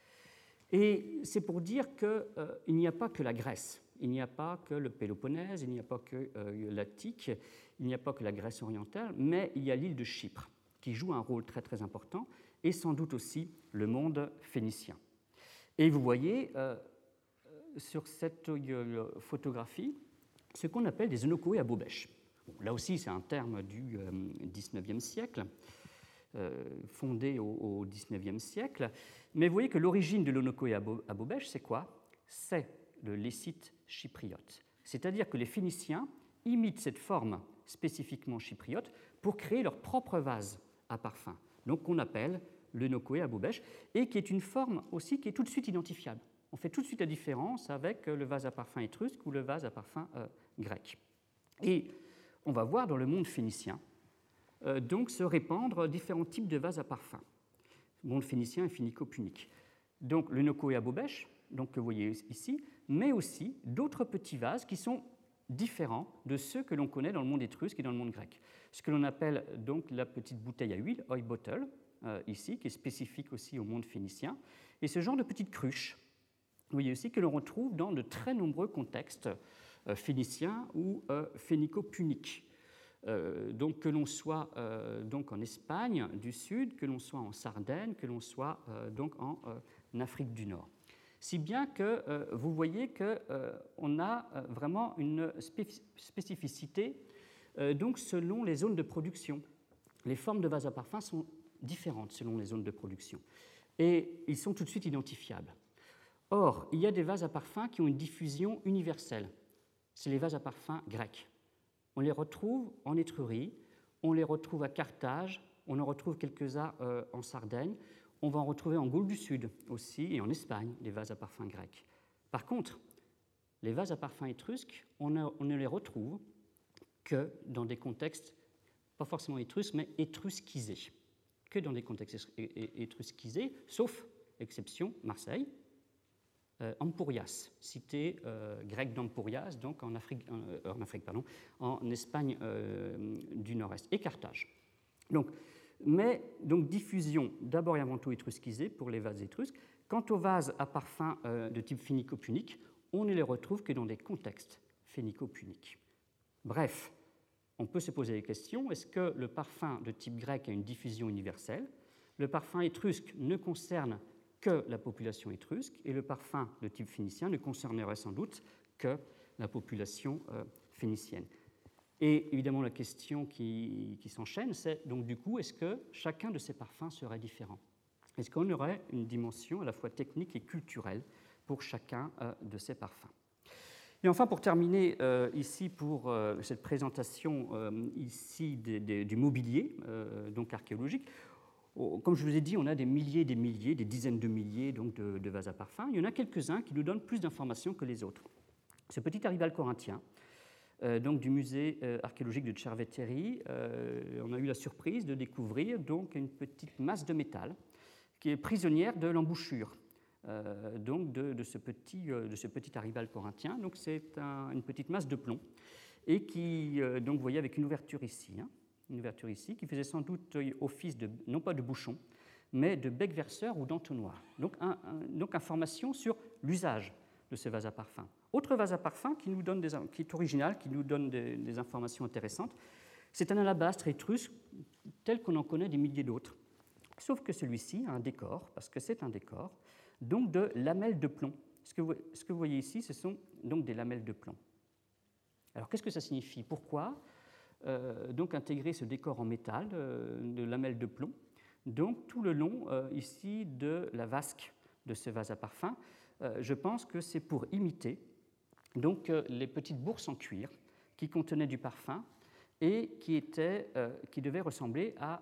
Et c'est pour dire qu'il euh, n'y a pas que la Grèce, il n'y a pas que le Péloponnèse, il n'y a pas que euh, l'Attique, il n'y a pas que la Grèce orientale, mais il y a l'île de Chypre qui joue un rôle très très important, et sans doute aussi le monde phénicien. Et vous voyez euh, sur cette euh, photographie ce qu'on appelle des eunochoé à bobèche. Bon, là aussi, c'est un terme du euh, dix-neuvième siècle, euh, fondé au, au dix-neuvième siècle. Mais vous voyez que l'origine de l'eunochoé à, bo- à bobèche, c'est quoi? C'est le lécite chypriote. C'est-à-dire que les Phéniciens imitent cette forme spécifiquement chypriote pour créer leur propre vase à parfum, donc qu'on appelle l'eunochoé à bobèche, et qui est une forme aussi qui est tout de suite identifiable. On fait tout de suite la différence avec le vase à parfum étrusque ou le vase à parfum euh, grec. Et on va voir dans le monde phénicien euh, donc se répandre différents types de vases à parfum. Le monde phénicien et phénico-punique. Donc l'eunochoé à bobèche, donc, que vous voyez ici, mais aussi d'autres petits vases qui sont différents de ceux que l'on connaît dans le monde étrusque et dans le monde grec. Ce que l'on appelle donc la petite bouteille à huile, oil bottle, euh, ici, qui est spécifique aussi au monde phénicien, et ce genre de petites cruches, vous voyez aussi, que l'on retrouve dans de très nombreux contextes euh, phéniciens ou euh, phénico-puniques. Euh, donc que l'on soit euh, donc en Espagne du Sud, que l'on soit en Sardaigne, que l'on soit euh, donc en, euh, en Afrique du Nord. Si bien que euh, vous voyez qu'on euh, a euh, vraiment une spécificité euh, donc selon les zones de production. Les formes de vases à parfum sont différentes selon les zones de production et ils sont tout de suite identifiables. Or, il y a des vases à parfum qui ont une diffusion universelle. C'est les vases à parfum grecs. On les retrouve en Étrurie, on les retrouve à Carthage, on en retrouve quelques-uns euh, en Sardaigne, on va en retrouver en Gaule du Sud aussi et en Espagne, des vases à parfum grecs. Par contre, les vases à parfum étrusques, on, a, on ne les retrouve que dans des contextes, pas forcément étrusques, mais étrusquisés. Que dans des contextes étrusquisés, sauf exception, Marseille, Euh, Ampurias, cité euh, grecque d'Ampurias, donc en Afrique, euh, en, Afrique pardon, en Espagne euh, du Nord-Est, et Carthage. Donc, mais donc diffusion d'abord et avant tout étrusquisée pour les vases étrusques. Quant aux vases à parfum euh, de type phénico-punique, on ne les retrouve que dans des contextes phénico-puniques. Bref, on peut se poser la question, est-ce que le parfum de type grec a une diffusion universelle? Le parfum étrusque ne concerne que la population étrusque, et le parfum de type phénicien ne concernerait sans doute que la population euh, phénicienne. Et évidemment, la question qui, qui s'enchaîne, c'est donc du coup, est-ce que chacun de ces parfums serait différent? Est-ce qu'on aurait une dimension à la fois technique et culturelle pour chacun euh, de ces parfums? Et enfin, pour terminer euh, ici pour euh, cette présentation euh, ici des, des, du mobilier euh, donc archéologique, comme je vous ai dit, on a des milliers et des milliers, des dizaines de milliers donc, de, de vases à parfum. Il y en a quelques-uns qui nous donnent plus d'informations que les autres. Ce petit aribal corinthien, euh, donc, du musée euh, archéologique de Cerveteri, euh, on a eu la surprise de découvrir donc, une petite masse de métal qui est prisonnière de l'embouchure euh, donc de, de, ce petit, euh, de ce petit aribal corinthien. Donc, c'est un, une petite masse de plomb et qui, euh, donc, vous voyez, avec une ouverture ici, hein, une ouverture ici, qui faisait sans doute office de, non pas de bouchon, mais de bec verseur ou d'entonnoir. Donc, un, un, donc information sur l'usage de ces vases à parfum. Autre vase à parfum qui, nous donne des, qui est original, qui nous donne des, des informations intéressantes, c'est un alabastre étrusque tel qu'on en connaît des milliers d'autres. Sauf que celui-ci a un décor, parce que c'est un décor, donc de lamelles de plomb. Ce que, vous, ce que vous voyez ici, ce sont donc des lamelles de plomb. Alors, qu'est-ce que ça signifie? Pourquoi Euh, donc intégrer ce décor en métal euh, de lamelles de plomb, donc tout le long euh, ici de la vasque de ce vase à parfum. Euh, je pense que c'est pour imiter donc euh, les petites bourses en cuir qui contenaient du parfum et qui, étaient, euh, qui devaient ressembler à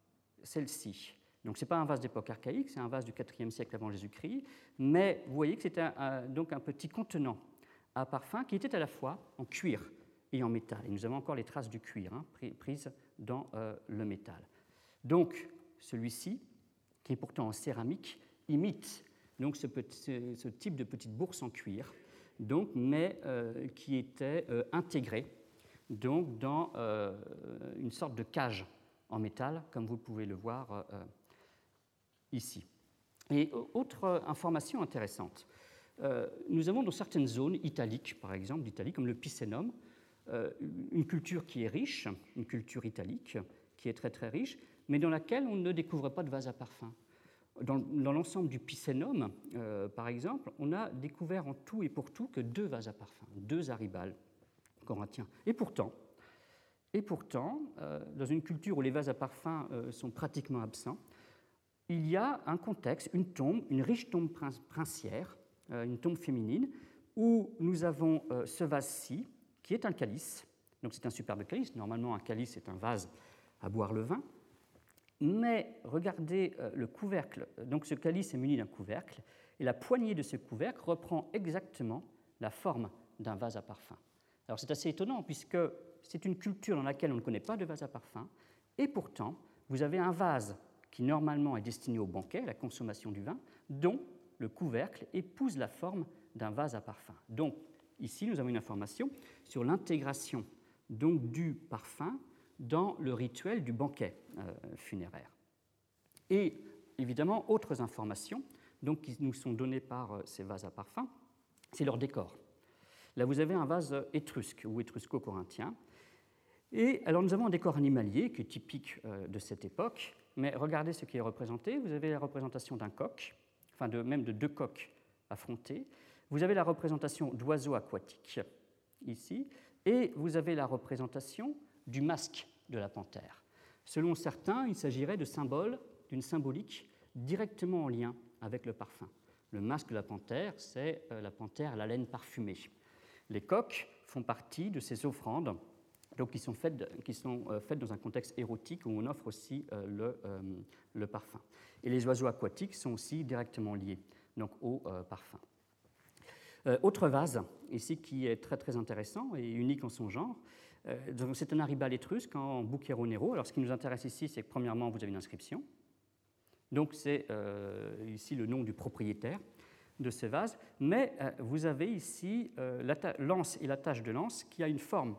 celle-ci. Donc ce n'est pas un vase d'époque archaïque, c'est un vase du quatrième siècle avant Jésus-Christ, mais vous voyez que c'était un, un, donc un petit contenant à parfum qui était à la fois en cuir et en métal. Et nous avons encore les traces du cuir hein, prises dans euh, le métal. Donc, celui-ci, qui est pourtant en céramique, imite donc ce, petit, ce type de petite bourse en cuir, donc, mais euh, qui était euh, intégré donc, dans euh, une sorte de cage en métal, comme vous pouvez le voir euh, ici. Et autre information intéressante, euh, nous avons dans certaines zones italiques, par exemple d'Italie, comme le Picenum, une culture qui est riche, une culture italique, qui est très très riche, mais dans laquelle on ne découvre pas de vase à parfum. Dans, dans l'ensemble du Picenum, euh, par exemple, on a découvert en tout et pour tout que deux vases à parfum, deux aribals corinthiens. Et pourtant, et pourtant euh, dans une culture où les vases à parfum euh, sont pratiquement absents, il y a un contexte, une tombe, une riche tombe princière, euh, une tombe féminine, où nous avons euh, ce vase-ci, qui est un calice. Donc c'est un superbe calice. Normalement, un calice est un vase à boire le vin. Mais regardez euh, le couvercle. Donc ce calice est muni d'un couvercle, et la poignée de ce couvercle reprend exactement la forme d'un vase à parfum. Alors c'est assez étonnant, puisque c'est une culture dans laquelle on ne connaît pas de vase à parfum, et pourtant, vous avez un vase qui normalement est destiné au banquet, à la consommation du vin, dont le couvercle épouse la forme d'un vase à parfum. Donc, ici, nous avons une information sur l'intégration donc du parfum dans le rituel du banquet euh, funéraire. Et évidemment, autres informations donc, qui nous sont données par euh, ces vases à parfum, c'est leur décor. Là, vous avez un vase étrusque ou étrusco-corinthien. Et alors, nous avons un décor animalier qui est typique euh, de cette époque, mais regardez ce qui est représenté. Vous avez la représentation d'un coq, enfin de, même de deux coqs affrontés. Vous avez la représentation d'oiseaux aquatiques, ici, et vous avez la représentation du masque de la panthère. Selon certains, il s'agirait de symboles, d'une symbolique directement en lien avec le parfum. Le masque de la panthère, c'est euh, la panthère à la laine parfumée. Les coqs font partie de ces offrandes donc, qui sont, faites, qui sont euh, faites dans un contexte érotique où on offre aussi euh, le, euh, le parfum. Et les oiseaux aquatiques sont aussi directement liés donc, au euh, parfum. Euh, autre vase, ici, qui est très, très intéressant et unique en son genre, euh, c'est un aribal étrusque en Bucchero Nero. Alors, ce qui nous intéresse ici, c'est que, premièrement, vous avez une inscription. Donc, c'est euh, ici le nom du propriétaire de ce vase. Mais euh, vous avez ici euh, l'anse et la tache de lance qui a une forme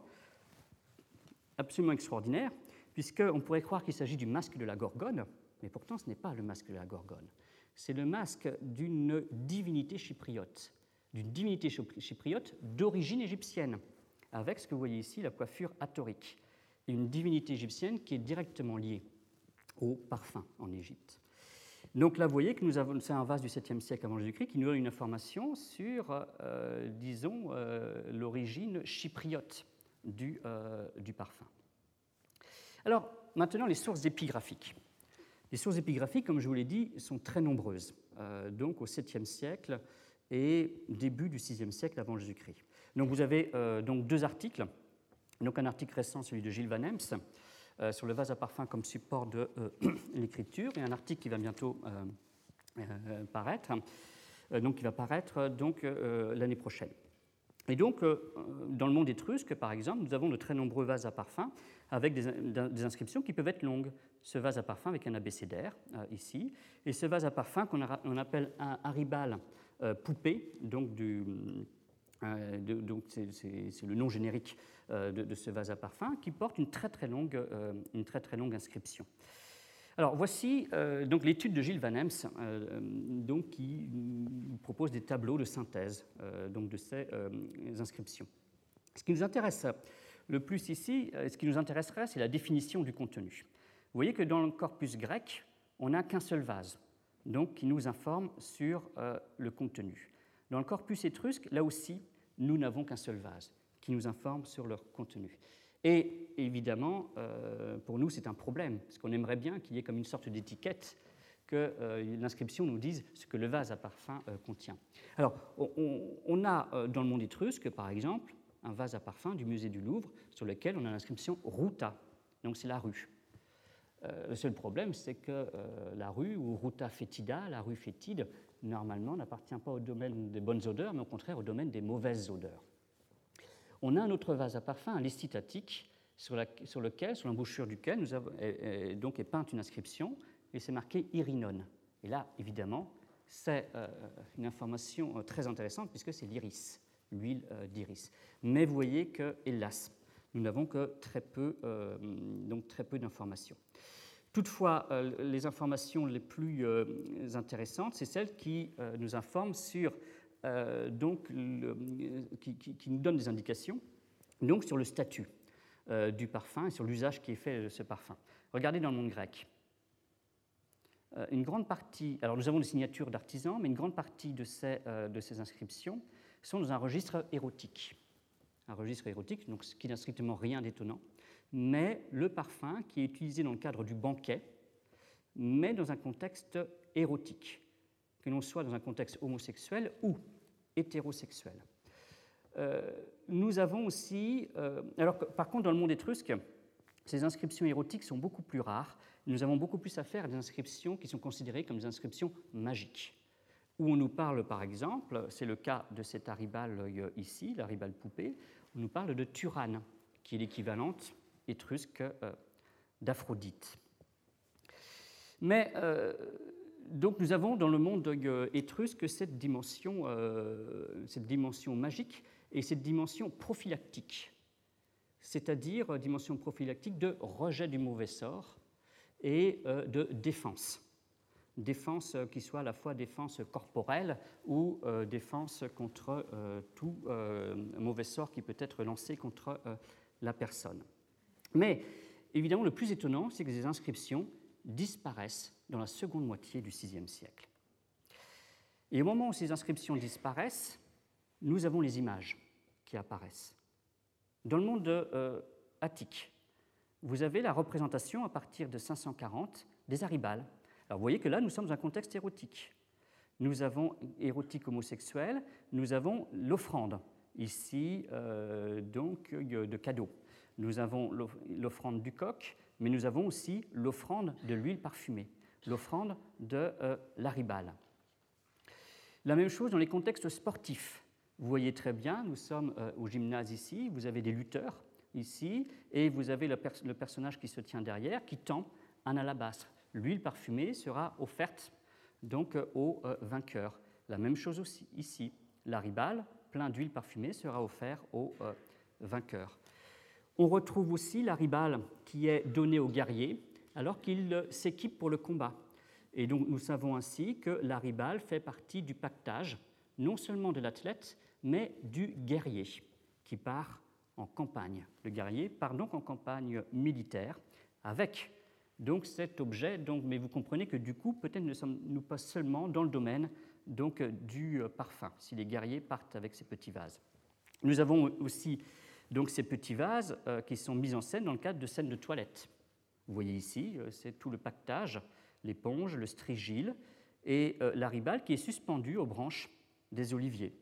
absolument extraordinaire, puisqu'on pourrait croire qu'il s'agit du masque de la Gorgone, mais pourtant, ce n'est pas le masque de la Gorgone. C'est le masque d'une divinité chypriote. d'une divinité chypriote d'origine égyptienne, avec ce que vous voyez ici, la coiffure atorique, et une divinité égyptienne qui est directement liée au parfum en Égypte. Donc là, vous voyez que nous avons, c'est un vase du septième siècle avant Jésus-Christ qui nous donne une information sur, euh, disons, euh, l'origine chypriote du, euh, du parfum. Alors, maintenant, les sources épigraphiques. Les sources épigraphiques, comme je vous l'ai dit, sont très nombreuses. Euh, donc, au septième siècle, et début du sixième siècle avant Jésus-Christ. Donc vous avez euh, donc deux articles, donc un article récent, celui de Gilles Van Emst, euh, sur le vase à parfum comme support de euh, l'écriture, et un article qui va bientôt euh, euh, paraître, euh, donc qui va paraître donc euh, l'année prochaine. Et donc, euh, dans le monde étrusque, par exemple, nous avons de très nombreux vases à parfum avec des, des inscriptions qui peuvent être longues. Ce vase à parfum avec un abécédaire, euh, ici, et ce vase à parfum qu'on on appelle un aribal euh, poupée, donc, du, euh, de, donc c'est, c'est, c'est le nom générique euh, de, de ce vase à parfum, qui porte une très très longue, euh, une très, très longue inscription. Alors voici euh, donc l'étude de Gilles Van Emst, euh, donc, qui propose des tableaux de synthèse euh, donc de ces euh, inscriptions. Ce qui nous intéresse le plus ici, ce qui nous intéresserait, c'est la définition du contenu. Vous voyez que dans le corpus grec, on n'a qu'un seul vase, donc qui nous informe sur euh, le contenu. Dans le corpus étrusque, là aussi, nous n'avons qu'un seul vase qui nous informe sur leur contenu. Et évidemment, euh, pour nous, c'est un problème, parce qu'on aimerait bien qu'il y ait comme une sorte d'étiquette que euh, l'inscription nous dise ce que le vase à parfum euh, contient. Alors, on, on a euh, dans le monde étrusque, par exemple, un vase à parfum du musée du Louvre sur lequel on a l'inscription Ruta, donc c'est la rue. Euh, le seul problème, c'est que euh, la rue, ou Ruta Fetida, la rue fétide, normalement n'appartient pas au domaine des bonnes odeurs, mais au contraire au domaine des mauvaises odeurs. On a un autre vase à parfum, un lestitatique, sur, la, sur lequel, sur l'embouchure duquel nous avons, est, est, donc est peinte une inscription, et c'est marqué Irinone. Et là, évidemment, c'est euh, une information très intéressante, puisque c'est l'iris, l'huile euh, d'iris. Mais vous voyez que, hélas, nous n'avons que très peu, euh, donc très peu d'informations. Toutefois, euh, les informations les plus euh, intéressantes, c'est celles qui euh, nous informent sur, euh, donc, le, qui, qui, qui nous donnent des indications donc, sur le statut euh, du parfum et sur l'usage qui est fait de ce parfum. Regardez dans le monde grec. Euh, une grande partie, alors nous avons des signatures d'artisans, mais une grande partie de ces, euh, de ces inscriptions sont dans un registre érotique. Un registre érotique, donc ce qui n'a strictement rien d'étonnant, mais le parfum qui est utilisé dans le cadre du banquet, mais dans un contexte érotique, que l'on soit dans un contexte homosexuel ou hétérosexuel. Euh, nous avons aussi, euh, alors par contre dans le monde étrusque, ces inscriptions érotiques sont beaucoup plus rares. Nous avons beaucoup plus affaire à des inscriptions qui sont considérées comme des inscriptions magiques, où on nous parle, par exemple, c'est le cas de cet aribal ici, l'aribal poupée, on nous parle de Turane, qui est l'équivalente étrusque euh, d'Aphrodite. Mais euh, donc nous avons dans le monde euh, étrusque cette dimension, euh, cette dimension magique et cette dimension prophylactique, c'est-à-dire euh, dimension prophylactique de rejet du mauvais sort et euh, de défense. Défense euh, qui soit à la fois défense corporelle ou euh, défense contre euh, tout euh, mauvais sort qui peut être lancé contre euh, la personne. Mais évidemment, le plus étonnant, c'est que ces inscriptions disparaissent dans la seconde moitié du sixième siècle. Et au moment où ces inscriptions disparaissent, nous avons les images qui apparaissent. Dans le monde euh, attique, vous avez la représentation à partir de cinq cent quarante des aribales. Alors vous voyez que là, nous sommes dans un contexte érotique. Nous avons érotique homosexuel, nous avons l'offrande, ici euh, donc de cadeaux. Nous avons l'offrande du coq, mais nous avons aussi l'offrande de l'huile parfumée, l'offrande de euh, l'aribale. La même chose dans les contextes sportifs. Vous voyez très bien, nous sommes euh, au gymnase ici, vous avez des lutteurs ici, et vous avez le, pers- le personnage qui se tient derrière, qui tend un alabastre. L'huile parfumée sera offerte donc euh, au euh, vainqueur. La même chose aussi ici. L'aribale, plein d'huile parfumée, sera offert au euh, vainqueur. On retrouve aussi l'aribale qui est donnée au guerrier alors qu'il s'équipe pour le combat. Et donc nous savons ainsi que l'aribale fait partie du pactage, non seulement de l'athlète, mais du guerrier qui part en campagne. Le guerrier part donc en campagne militaire avec donc cet objet. Donc, mais vous comprenez que du coup, peut-être ne sommes-nous pas seulement dans le domaine donc, du parfum, si les guerriers partent avec ces petits vases. Nous avons aussi donc, ces petits vases euh, qui sont mis en scène dans le cadre de scènes de toilette. Vous voyez ici, euh, c'est tout le pactage, l'éponge, le strigile et euh, l'aribale qui est suspendue aux branches des oliviers.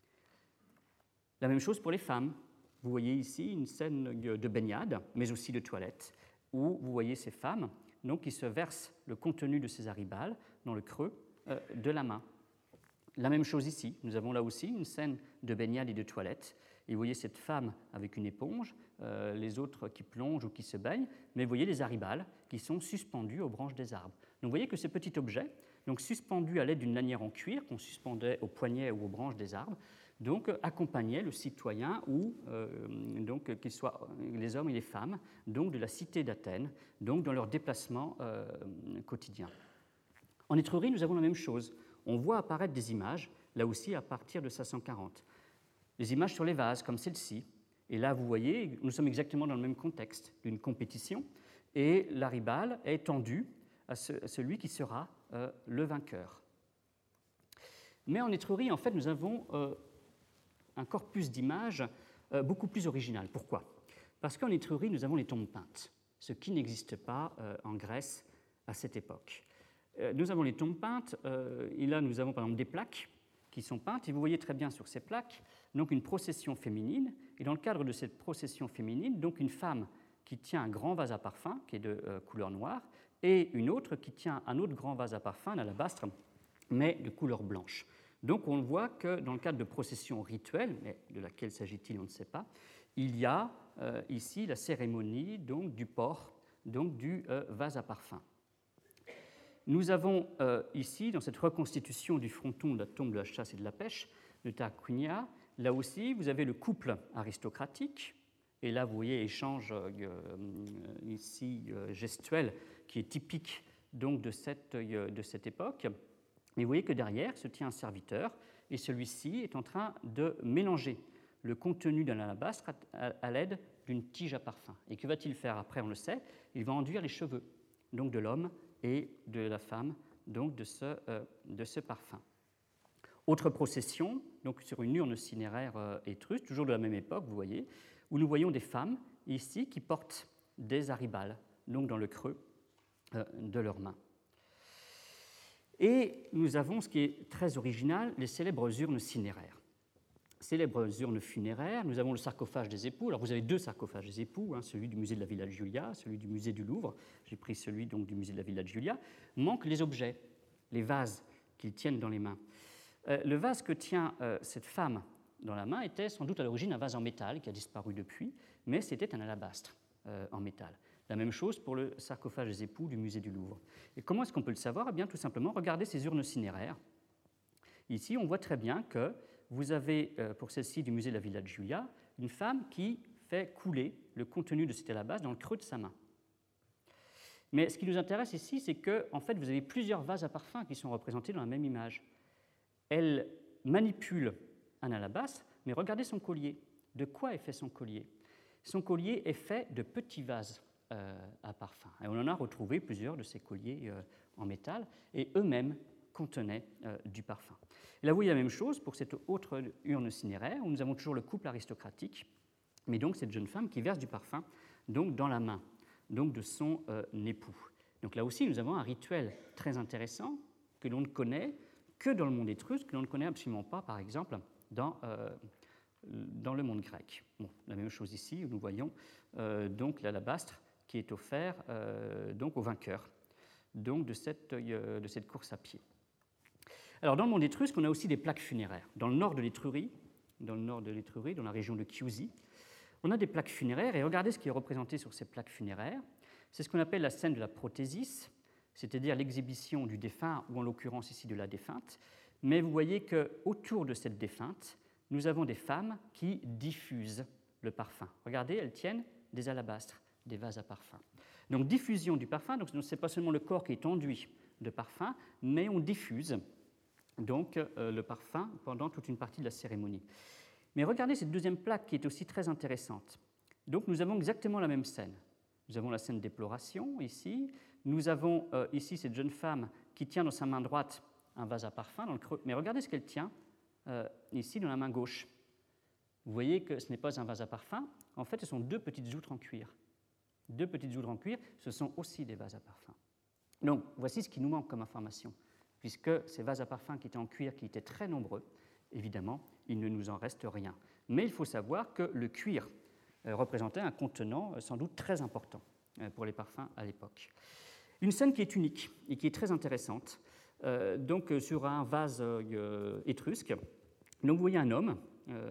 La même chose pour les femmes. Vous voyez ici une scène de baignade, mais aussi de toilette, où vous voyez ces femmes donc, qui se versent le contenu de ces aribales dans le creux euh, de la main. La même chose ici, nous avons là aussi une scène de baignade et de toilette. Et vous voyez cette femme avec une éponge, euh, les autres qui plongent ou qui se baignent, mais vous voyez les aribales qui sont suspendus aux branches des arbres. Donc vous voyez que ce petit objet, donc suspendu à l'aide d'une lanière en cuir qu'on suspendait aux poignets ou aux branches des arbres, donc accompagnait le citoyen ou euh, donc qu'ils soient les hommes et les femmes, donc de la cité d'Athènes, donc dans leur déplacement euh, quotidien. En Étrurie, nous avons la même chose. On voit apparaître des images, là aussi à partir de cinq cent quarante. Des images sur les vases, comme celle-ci. Et là, vous voyez, nous sommes exactement dans le même contexte d'une compétition, et l'aribale est tendue à, ce, à celui qui sera euh, le vainqueur. Mais en Étrurie, en fait, nous avons euh, un corpus d'images euh, beaucoup plus original. Pourquoi ? Parce qu'en Étrurie, nous avons les tombes peintes, ce qui n'existe pas euh, en Grèce à cette époque. Euh, nous avons les tombes peintes, euh, et là, nous avons par exemple des plaques qui sont peintes, et vous voyez très bien sur ces plaques donc une procession féminine, et dans le cadre de cette procession féminine, donc une femme qui tient un grand vase à parfum, qui est de euh, couleur noire, et une autre qui tient un autre grand vase à parfum, d'alabastre, mais de couleur blanche. Donc on voit que dans le cadre de procession rituelle, mais de laquelle s'agit-il, on ne sait pas, il y a euh, ici la cérémonie donc, du port donc, du euh, vase à parfum. Nous avons euh, ici, dans cette reconstitution du fronton de la tombe de la chasse et de la pêche de Tarquinia, là aussi, vous avez le couple aristocratique, et là, vous voyez, échange euh, ici euh, gestuel qui est typique donc, de, cette, euh, de cette époque. Mais vous voyez que derrière se tient un serviteur, et celui-ci est en train de mélanger le contenu d'un alabastre à, à, à l'aide d'une tige à parfum. Et que va-t-il faire après? On le sait, il va enduire les cheveux donc de l'homme et de la femme donc de ce, euh, de ce parfum. Autre procession, donc sur une urne cinéraire euh, étrusque, toujours de la même époque, vous voyez, où nous voyons des femmes ici qui portent des aribales, donc dans le creux euh, de leurs mains. Et nous avons, ce qui est très original, les célèbres urnes cinéraires. Célèbres urnes funéraires, nous avons le sarcophage des époux. Alors vous avez deux sarcophages des époux, hein, celui du musée de la Villa Giulia, celui du musée du Louvre. J'ai pris celui donc, du musée de la Villa Giulia. Manquent les objets, les vases qu'ils tiennent dans les mains. Euh, le vase que tient euh, cette femme dans la main était sans doute à l'origine un vase en métal qui a disparu depuis, mais c'était un alabastre euh, en métal. La même chose pour le sarcophage des époux du musée du Louvre. Et comment est-ce qu'on peut le savoir? Eh bien, tout simplement, regardez ces urnes cinéraires. Ici, on voit très bien que vous avez, pour celle-ci du musée de la Villa Giulia, une femme qui fait couler le contenu de cette alabaster dans le creux de sa main. Mais ce qui nous intéresse ici, c'est que, en fait, vous avez plusieurs vases à parfum qui sont représentés dans la même image. Elle manipule un alabastre, mais regardez son collier. De quoi est fait son collier? Son collier est fait de petits vases euh, à parfum. Et on en a retrouvé plusieurs de ces colliers euh, en métal, et eux-mêmes contenaient euh, du parfum. Et là, vous voyez la même chose pour cette autre urne cinéraire, où nous avons toujours le couple aristocratique, mais donc cette jeune femme qui verse du parfum donc, dans la main donc de son euh, époux. Donc là aussi, nous avons un rituel très intéressant que l'on ne connaît que dans le monde étrusque, que l'on ne connaît absolument pas, par exemple, dans, euh, dans le monde grec. Bon, la même chose ici, où nous voyons euh, donc l'alabastre qui est offert euh, donc au vainqueur donc de, cette, euh, de cette course à pied. Alors, dans le monde étrusque, on a aussi des plaques funéraires. Dans le nord de l'Étrurie, dans le nord de l'Étrurie, dans la région de Chiusi, on a des plaques funéraires, et regardez ce qui est représenté sur ces plaques funéraires. C'est ce qu'on appelle la scène de la prothésis, c'est-à-dire l'exhibition du défunt, ou en l'occurrence ici de la défunte. Mais vous voyez qu'autour de cette défunte, nous avons des femmes qui diffusent le parfum. Regardez, elles tiennent des alabastres, des vases à parfum. Donc diffusion du parfum, donc ce n'est pas seulement le corps qui est enduit de parfum, mais on diffuse donc euh, le parfum pendant toute une partie de la cérémonie. Mais regardez cette deuxième plaque qui est aussi très intéressante. Donc nous avons exactement la même scène. Nous avons la scène d'éploration ici. Nous avons euh, ici cette jeune femme qui tient dans sa main droite un vase à parfum dans le creux. Mais regardez ce qu'elle tient euh, ici dans la main gauche. Vous voyez que ce n'est pas un vase à parfum. En fait, ce sont deux petites outres en cuir. Deux petites outres en cuir, ce sont aussi des vases à parfum. Donc voici ce qui nous manque comme information. Puisque ces vases à parfum qui étaient en cuir, qui étaient très nombreux, évidemment, il ne nous en reste rien. Mais il faut savoir que le cuir représentait un contenant sans doute très important pour les parfums à l'époque. Une scène qui est unique et qui est très intéressante, euh, donc sur un vase euh, étrusque. Donc vous voyez un homme euh,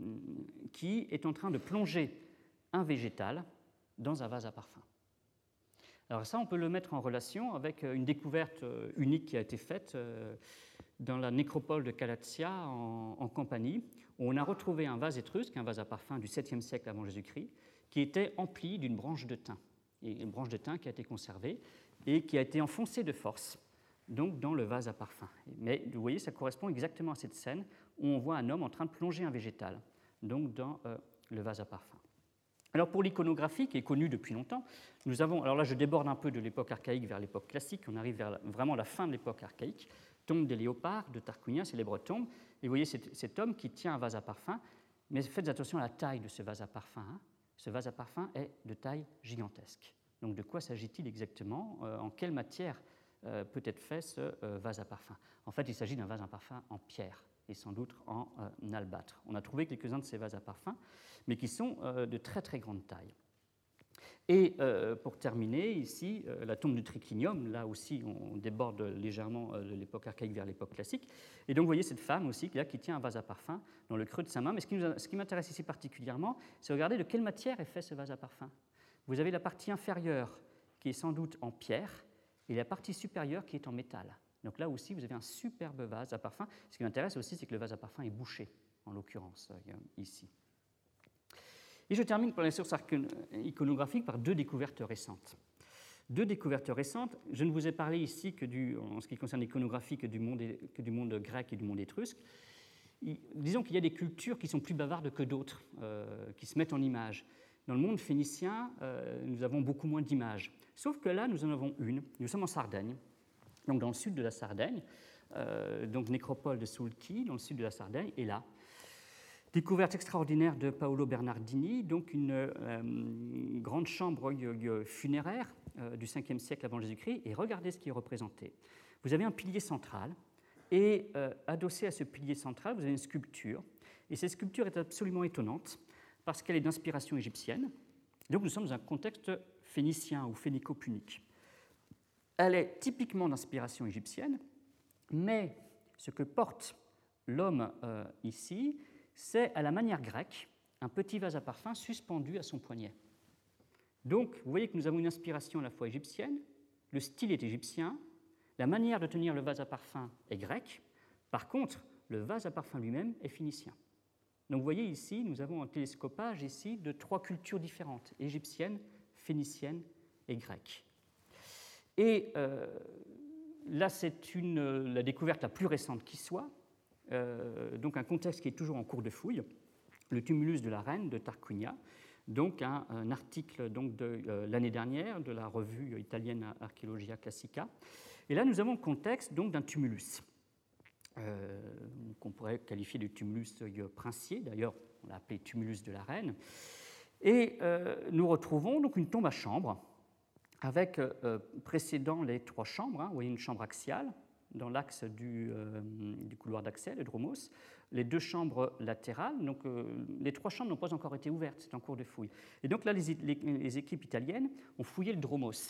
qui est en train de plonger un végétal dans un vase à parfum. Alors ça, on peut le mettre en relation avec une découverte unique qui a été faite dans la nécropole de Calatia en, en Campanie, où on a retrouvé un vase étrusque, un vase à parfum du septième siècle avant Jésus-Christ, qui était empli d'une branche de thym, et une branche de thym qui a été conservée et qui a été enfoncée de force donc dans le vase à parfum. Mais vous voyez, ça correspond exactement à cette scène où on voit un homme en train de plonger un végétal donc dans euh, le vase à parfum. Alors pour l'iconographie, qui est connue depuis longtemps, nous avons, alors là je déborde un peu de l'époque archaïque vers l'époque classique, on arrive vers la, vraiment la fin de l'époque archaïque, tombe des léopards de Tarquinien, célèbre tombe, et vous voyez cet, cet homme qui tient un vase à parfum, mais faites attention à la taille de ce vase à parfum. Hein. Ce vase à parfum est de taille gigantesque. Donc de quoi s'agit-il exactement? euh, En quelle matière euh, peut être fait ce euh, vase à parfum? En fait, il s'agit d'un vase à parfum en pierre, et sans doute en euh, albâtre. On a trouvé quelques-uns de ces vases à parfum, mais qui sont euh, de très très grande taille. Et euh, pour terminer, ici, euh, la tombe du triclinium, là aussi on déborde légèrement euh, de l'époque archaïque vers l'époque classique. Et donc vous voyez cette femme aussi là, qui tient un vase à parfum dans le creux de sa main. Mais ce qui, nous a, ce qui m'intéresse ici particulièrement, c'est regarder de quelle matière est fait ce vase à parfum. Vous avez la partie inférieure qui est sans doute en pierre et la partie supérieure qui est en métal. Donc là aussi, vous avez un superbe vase à parfum. Ce qui m'intéresse aussi, c'est que le vase à parfum est bouché, en l'occurrence, euh, ici. Et je termine pour les sources iconographiques par deux découvertes récentes. Deux découvertes récentes. Je ne vous ai parlé ici que du, en ce qui concerne l'iconographie que du monde, que du monde grec et du monde étrusque. Disons qu'il y a des cultures qui sont plus bavardes que d'autres, euh, qui se mettent en images. Dans le monde phénicien, euh, nous avons beaucoup moins d'images. Sauf que là, nous en avons une. Nous sommes en Sardaigne, donc dans le sud de la Sardaigne, euh, donc nécropole de Soulki, dans le sud de la Sardaigne, et là, découverte extraordinaire de Paolo Bernardini, donc une euh, grande chambre funéraire euh, du cinquième siècle avant Jésus-Christ, et regardez ce qui est représenté. Vous avez un pilier central, et euh, adossé à ce pilier central, vous avez une sculpture, et cette sculpture est absolument étonnante, parce qu'elle est d'inspiration égyptienne, donc nous sommes dans un contexte phénicien ou phénico-punique. Elle est typiquement d'inspiration égyptienne, mais ce que porte l'homme euh, ici, c'est à la manière grecque un petit vase à parfum suspendu à son poignet. Donc, vous voyez que nous avons une inspiration à la fois égyptienne, le style est égyptien, la manière de tenir le vase à parfum est grecque. Par contre, le vase à parfum lui-même est phénicien. Donc, vous voyez ici, nous avons un télescopage ici de trois cultures différentes, égyptienne, phénicienne et grecque. Et euh, là, c'est une, la découverte la plus récente qui soit, euh, donc un contexte qui est toujours en cours de fouille, le tumulus de la reine de Tarquinia, donc un, un article donc de euh, l'année dernière de la revue italienne Archeologia Classica. Et là, nous avons le contexte donc d'un tumulus, euh, qu'on pourrait qualifier de tumulus princier, d'ailleurs on l'a appelé tumulus de la reine. Et euh, nous retrouvons donc une tombe à chambre, avec euh, précédant les trois chambres, hein, vous voyez une chambre axiale dans l'axe du, euh, du couloir d'accès, le dromos, les deux chambres latérales, donc euh, les trois chambres n'ont pas encore été ouvertes, c'est en cours de fouille. Et donc là, les, les, les équipes italiennes ont fouillé le dromos.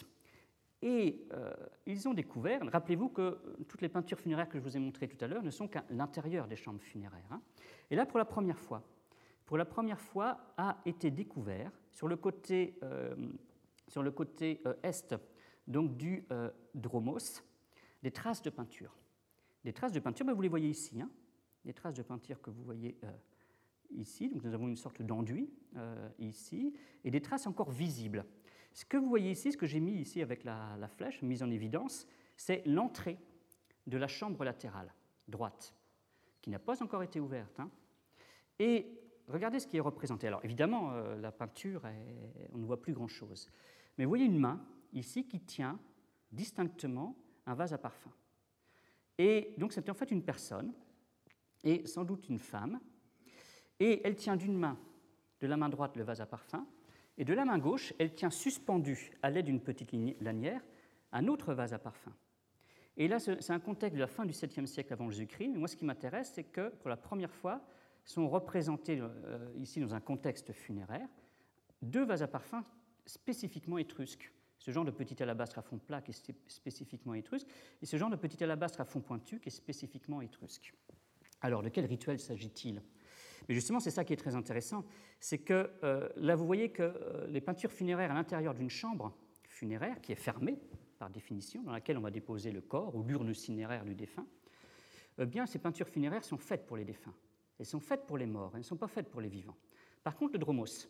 Et euh, ils ont découvert, rappelez-vous que toutes les peintures funéraires que je vous ai montrées tout à l'heure ne sont qu'à l'intérieur des chambres funéraires. Hein. Et là, pour la première fois, pour la première fois, a été découvert sur le côté... Euh, sur le côté euh, est donc, du euh, dromos, des traces de peinture. Des traces de peinture, ben, vous les voyez ici, hein, des traces de peinture que vous voyez euh, ici. Donc, nous avons une sorte d'enduit euh, ici, et des traces encore visibles. Ce que vous voyez ici, ce que j'ai mis ici avec la, la flèche mise en évidence, c'est l'entrée de la chambre latérale, droite, qui n'a pas encore été ouverte. Hein. Et regardez ce qui est représenté. Alors, évidemment, euh, la peinture, est, on ne voit plus grand-chose. Mais vous voyez une main, ici, qui tient distinctement un vase à parfum. Et donc, c'est en fait une personne, et sans doute une femme, et elle tient d'une main, de la main droite, le vase à parfum, et de la main gauche, elle tient suspendu, à l'aide d'une petite lanière, un autre vase à parfum. Et là, c'est un contexte de la fin du septième siècle avant Jésus-Christ. Mais moi, ce qui m'intéresse, c'est que, pour la première fois, sont représentés euh, ici dans un contexte funéraire deux vases à parfum spécifiquement étrusques. Ce genre de petit alabastre à fond plat qui est spécifiquement étrusque, et ce genre de petit alabastre à fond pointu qui est spécifiquement étrusque. Alors, de quel rituel s'agit-il ? Mais justement, c'est ça qui est très intéressant, c'est que euh, là, vous voyez que euh, les peintures funéraires à l'intérieur d'une chambre funéraire, qui est fermée par définition, dans laquelle on va déposer le corps ou l'urne cinéraire du défunt, eh bien, ces peintures funéraires sont faites pour les défunts. Elles sont faites pour les morts, elles ne sont pas faites pour les vivants. Par contre, le dromos,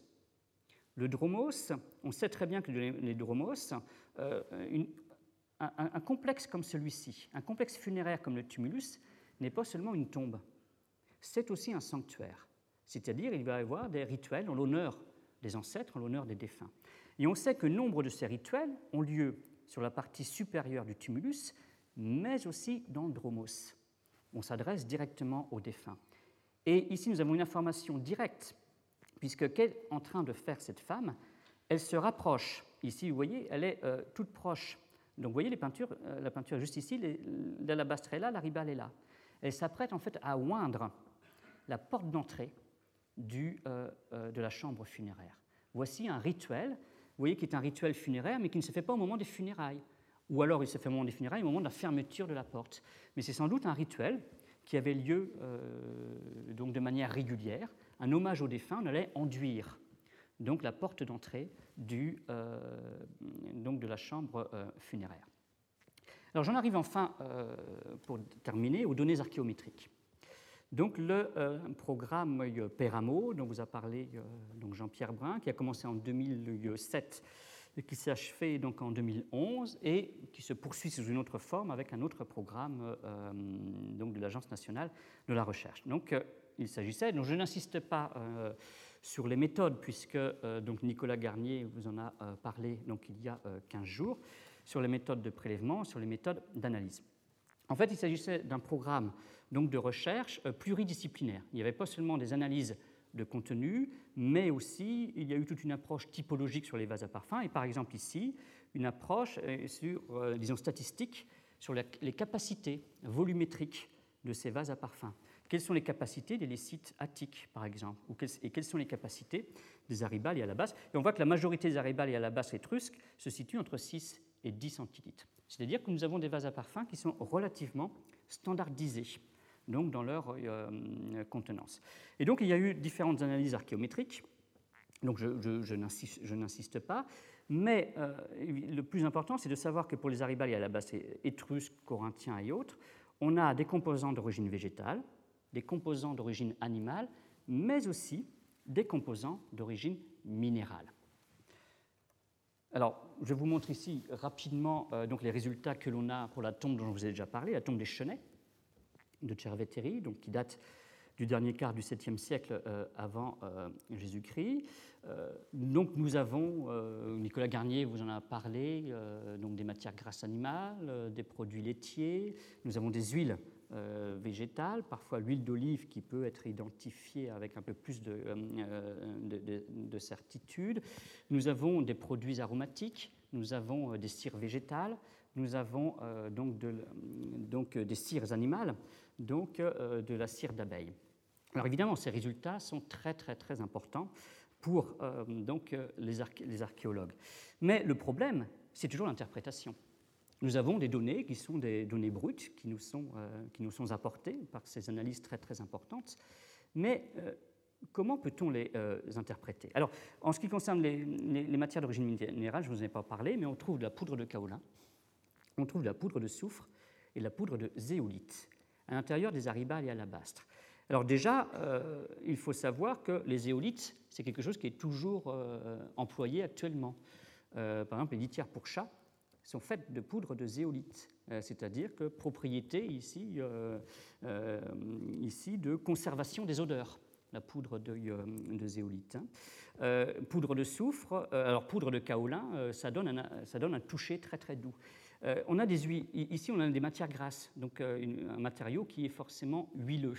le dromos, on sait très bien que les dromos, euh, une, un, un complexe comme celui-ci, un complexe funéraire comme le tumulus, n'est pas seulement une tombe, c'est aussi un sanctuaire. C'est-à-dire il va y avoir des rituels en l'honneur des ancêtres, en l'honneur des défunts. Et on sait que nombre de ces rituels ont lieu sur la partie supérieure du tumulus, mais aussi dans le dromos. On s'adresse directement aux défunts. Et ici, nous avons une information directe, puisque qu'est en train de faire cette femme ? Elle se rapproche. Ici, vous voyez, elle est euh, toute proche. Donc, vous voyez, les peintures, euh, la peinture est juste ici, l'alabastre est là, la ribale est là. Elle s'apprête en fait à oindre la porte d'entrée du, euh, euh, de la chambre funéraire. Voici un rituel, vous voyez, qui est un rituel funéraire, mais qui ne se fait pas au moment des funérailles. Ou alors, il se fait au moment des funérailles, au moment de la fermeture de la porte. Mais c'est sans doute un rituel qui avait lieu euh, donc de manière régulière. Un hommage aux défunts, on allait enduire donc la porte d'entrée du, euh, donc de la chambre euh, funéraire. Alors j'en arrive enfin, euh, pour terminer, aux données archéométriques. Donc le euh, programme euh, Peramo, dont vous a parlé euh, donc Jean-Pierre Brun, qui a commencé en deux mille sept et qui s'est achevé donc en deux mille onze et qui se poursuit sous une autre forme avec un autre programme euh, donc de l'Agence nationale de la recherche. Donc euh, il s'agissait, donc je n'insiste pas euh, sur les méthodes puisque euh, donc Nicolas Garnier vous en a euh, parlé donc il y a euh, quinze jours, sur les méthodes de prélèvement, sur les méthodes d'analyse. En fait, il s'agissait d'un programme donc, de recherche euh, pluridisciplinaire. Il n'y avait pas seulement des analyses de contenu, mais aussi il y a eu toute une approche typologique sur les vases à parfum, et par exemple ici, une approche euh, sur, euh, disons, statistique sur la, les capacités volumétriques de ces vases à parfum. Quelles sont les capacités des lécites attiques, par exemple, ou quelles, et quelles sont les capacités des arybales et alabastres. Et on voit que la majorité des arybales et alabastres étrusques se situent entre six et dix centilitres. C'est-à-dire que nous avons des vases à parfum qui sont relativement standardisés donc dans leur euh, contenance. Et donc il y a eu différentes analyses archéométriques Donc je, je, je, n'insiste, je n'insiste pas. Mais euh, le plus important, c'est de savoir que pour les aribales et à la base étrusques, corinthiens et autres, on a des composants d'origine végétale, des composants d'origine animale, mais aussi des composants d'origine minérale. Alors, je vous montre ici rapidement euh, donc les résultats que l'on a pour la tombe dont je vous ai déjà parlé, la tombe des Chenets de Cerveteri, donc qui date du dernier quart du septième siècle euh, avant euh, Jésus-Christ. Euh, donc nous avons, euh, Nicolas Garnier vous en a parlé, euh, donc des matières grasses animales, euh, des produits laitiers, nous avons des huiles euh, végétales, parfois l'huile d'olive qui peut être identifiée avec un peu plus de, euh, de, de, de certitude. Nous avons des produits aromatiques, nous avons euh, des cires végétales, nous avons euh, donc, de, donc des cires animales, donc euh, de la cire d'abeille. Alors évidemment, ces résultats sont très très très importants pour euh, donc, les, arché- les archéologues. Mais le problème, c'est toujours l'interprétation. Nous avons des données qui sont des données brutes, qui nous sont, euh, qui nous sont apportées par ces analyses très très importantes, mais euh, comment peut-on les euh, interpréter? Alors, en ce qui concerne les, les, les matières d'origine minérale, je ne vous en ai pas parlé, mais on trouve de la poudre de kaolin, on trouve de la poudre de soufre et de la poudre de zéolite à l'intérieur des aribales et alabastres. Alors déjà, euh, il faut savoir que les zéolites, c'est quelque chose qui est toujours euh, employé actuellement. Euh, par exemple, les litières pour chats sont faites de poudre de zéolite, euh, c'est-à-dire que propriété ici, euh, euh, ici de conservation des odeurs, la poudre de, euh, de zéolite. Hein. Euh, poudre de soufre, euh, alors poudre de kaolin, euh, ça, donne un, ça donne un toucher très très doux. Euh, on a des huiles, ici on a des matières grasses, donc euh, une, un matériau qui est forcément huileux.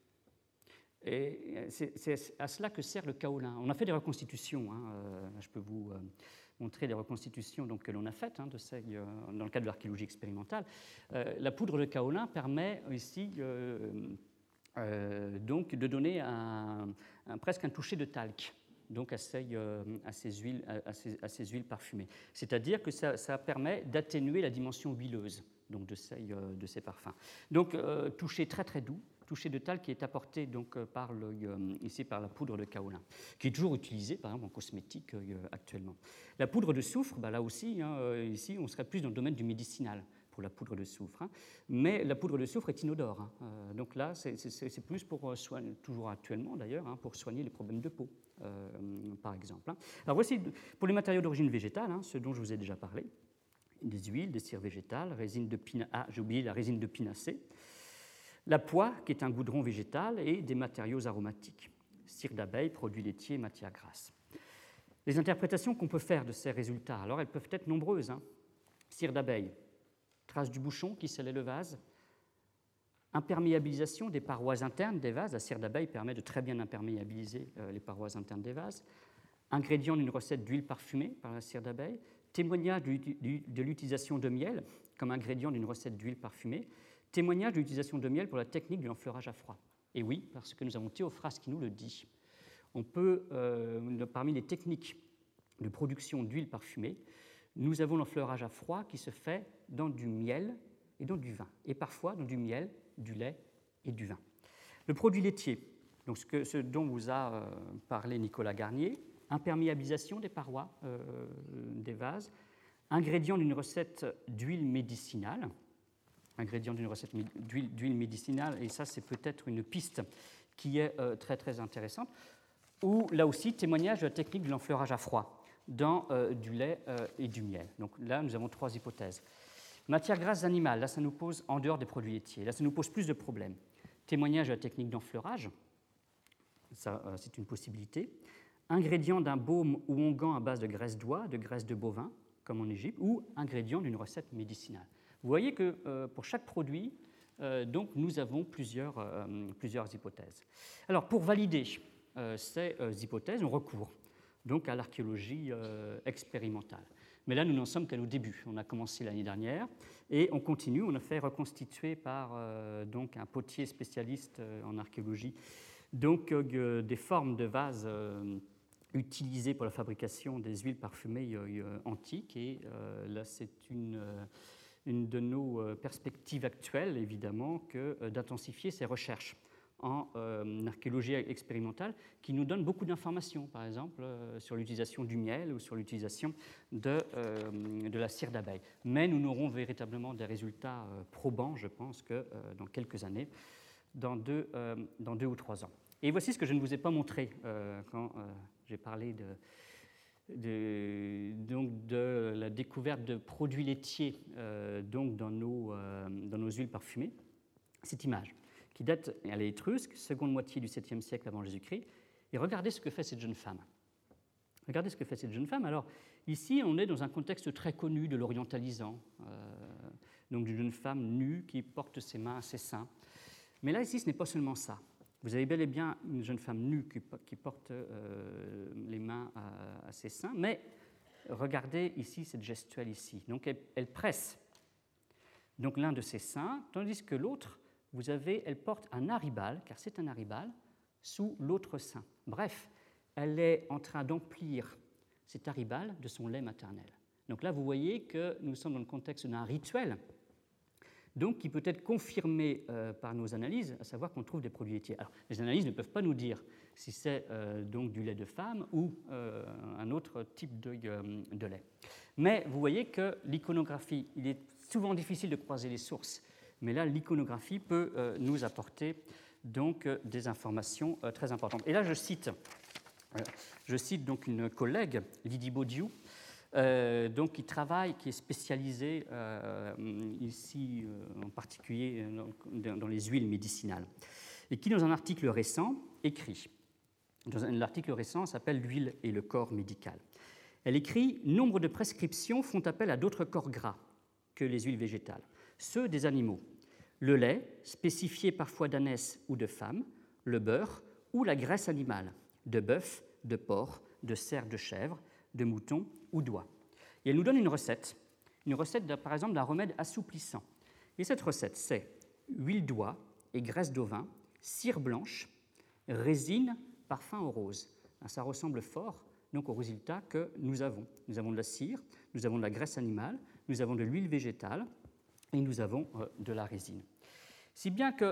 Et c'est, c'est à cela que sert le kaolin. On a fait des reconstitutions, hein, euh, je peux vous euh, montrer des reconstitutions donc, que l'on a faites hein, de ces, euh, dans le cadre de l'archéologie expérimentale. Euh, la poudre de kaolin permet ici euh, euh, donc, de donner un, un, presque un toucher de talc donc à, ces, euh, à, ces huiles, à, ces, à ces huiles parfumées. C'est-à-dire que ça, ça permet d'atténuer la dimension huileuse donc, de, ces, euh, de ces parfums. Donc, euh, toucher très très doux, toucher de talc qui est apporté donc, par, le, euh, ici, par la poudre de kaolin, qui est toujours utilisée par exemple en cosmétique euh, actuellement. La poudre de soufre, bah, là aussi, hein, euh, ici, on serait plus dans le domaine du médicinal pour la poudre de soufre, hein. Mais la poudre de soufre est inodore, hein. Euh, donc là, c'est, c'est, c'est plus pour soigner, toujours actuellement d'ailleurs, hein, pour soigner les problèmes de peau, euh, par exemple. Hein. Alors voici pour les matériaux d'origine végétale, hein, ce dont je vous ai déjà parlé, des huiles, des cires végétales, résine de pina... ah, j'ai oublié la résine de pinacée. La poix, qui est un goudron végétal, et des matériaux aromatiques, cire d'abeille, produits laitiers, matières grasses. Les interprétations qu'on peut faire de ces résultats, alors elles peuvent être nombreuses. Hein. Cire d'abeille, trace du bouchon qui scellait le vase, imperméabilisation des parois internes des vases, la cire d'abeille permet de très bien imperméabiliser euh, les parois internes des vases, ingrédient d'une recette d'huile parfumée par la cire d'abeille, témoignage du, du, de l'utilisation de miel comme ingrédient d'une recette d'huile parfumée, témoignage de l'utilisation de miel pour la technique de l'enfleurage à froid. Et oui, parce que nous avons Théophraste qui nous le dit. On peut, euh, parmi les techniques de production d'huile parfumée, nous avons l'enfleurage à froid qui se fait dans du miel et dans du vin, et parfois dans du miel, du lait et du vin. Le produit laitier, donc ce, que, ce dont vous a euh, parlé Nicolas Garnier, imperméabilisation des parois euh, des vases, ingrédient d'une recette d'huile médicinale, ingrédient d'une recette d'huile, d'huile médicinale, et ça c'est peut-être une piste qui est euh, très très intéressante, ou là aussi témoignage de la technique de l'enfleurage à froid dans euh, du lait euh, et du miel. Donc là nous avons trois hypothèses. Matières grasses animales, là ça nous pose, en dehors des produits laitiers, là ça nous pose plus de problèmes. Témoignage de la technique d'enfleurage, ça euh, c'est une possibilité. Ingrédient d'un baume ou onguent à base de graisse d'oie, de graisse de bovin, comme en Égypte, ou ingrédient d'une recette médicinale. Vous voyez que euh, pour chaque produit, euh, donc, nous avons plusieurs, euh, plusieurs hypothèses. Alors, pour valider euh, ces euh, hypothèses, on recourt donc à l'archéologie euh, expérimentale. Mais là, nous n'en sommes qu'à nos débuts. On a commencé l'année dernière et on continue. On a fait reconstituer par euh, donc, un potier spécialiste euh, en archéologie donc, euh, des formes de vases euh, utilisées pour la fabrication des huiles parfumées euh, antiques. Et euh, là, c'est une... Euh, une de nos perspectives actuelles, évidemment, que d'intensifier ces recherches en euh, archéologie expérimentale qui nous donnent beaucoup d'informations, par exemple euh, sur l'utilisation du miel ou sur l'utilisation de, euh, de la cire d'abeille. Mais nous n'aurons véritablement des résultats euh, probants, je pense, que euh, dans quelques années, dans deux, euh, dans deux ou trois ans. Et voici ce que je ne vous ai pas montré euh, quand euh, j'ai parlé de, de, donc de la découverte de produits laitiers euh, donc dans, nos, euh, dans nos huiles parfumées. Cette image qui date, elle est étrusque, seconde moitié du septième siècle avant Jésus-Christ. Et regardez ce que fait cette jeune femme. Regardez ce que fait cette jeune femme. Alors, ici, on est dans un contexte très connu de l'orientalisant, euh, donc d'une jeune femme nue qui porte ses mains à ses seins. Mais là, ici, ce n'est pas seulement ça. Vous avez bel et bien une jeune femme nue qui, qui porte euh, les mains à, à ses seins, mais regardez ici cette gestuelle ici. Donc, elle, elle presse donc l'un de ses seins, tandis que l'autre, vous avez, elle porte un aribal, car c'est un aribal, sous l'autre sein. Bref, elle est en train d'emplir cet aribal de son lait maternel. Donc là, vous voyez que nous sommes dans le contexte d'un rituel, donc qui peut être confirmé euh, par nos analyses, à savoir qu'on trouve des produits laitiers. Alors, les analyses ne peuvent pas nous dire si c'est euh, donc du lait de femme ou euh, un autre type de, euh, de lait. Mais vous voyez que l'iconographie, il est souvent difficile de croiser les sources, mais là, l'iconographie peut euh, nous apporter donc euh, des informations euh, très importantes. Et là, je cite, euh, je cite donc une collègue, Lydie Baudiou, Euh, donc, qui travaille, qui est spécialisée euh, ici, euh, en particulier dans, dans les huiles médicinales, et qui, dans un article récent, écrit, dans un, l'article récent s'appelle « L'huile et le corps médical ». Elle écrit « Nombre de prescriptions font appel à d'autres corps gras que les huiles végétales, ceux des animaux. Le lait, spécifié parfois d'ânesse ou de femme, le beurre ou la graisse animale, de bœuf, de porc, de cerf, de chèvre, de mouton ou d'oie. » Et elle nous donne une recette, une recette de, par exemple d'un remède assouplissant. Et cette recette, c'est huile d'oie et graisse d'ovin, cire blanche, résine, parfum au rose. Ça ressemble fort donc au résultat que nous avons. Nous avons de la cire, nous avons de la graisse animale, nous avons de l'huile végétale et nous avons euh, de la résine. Si bien que,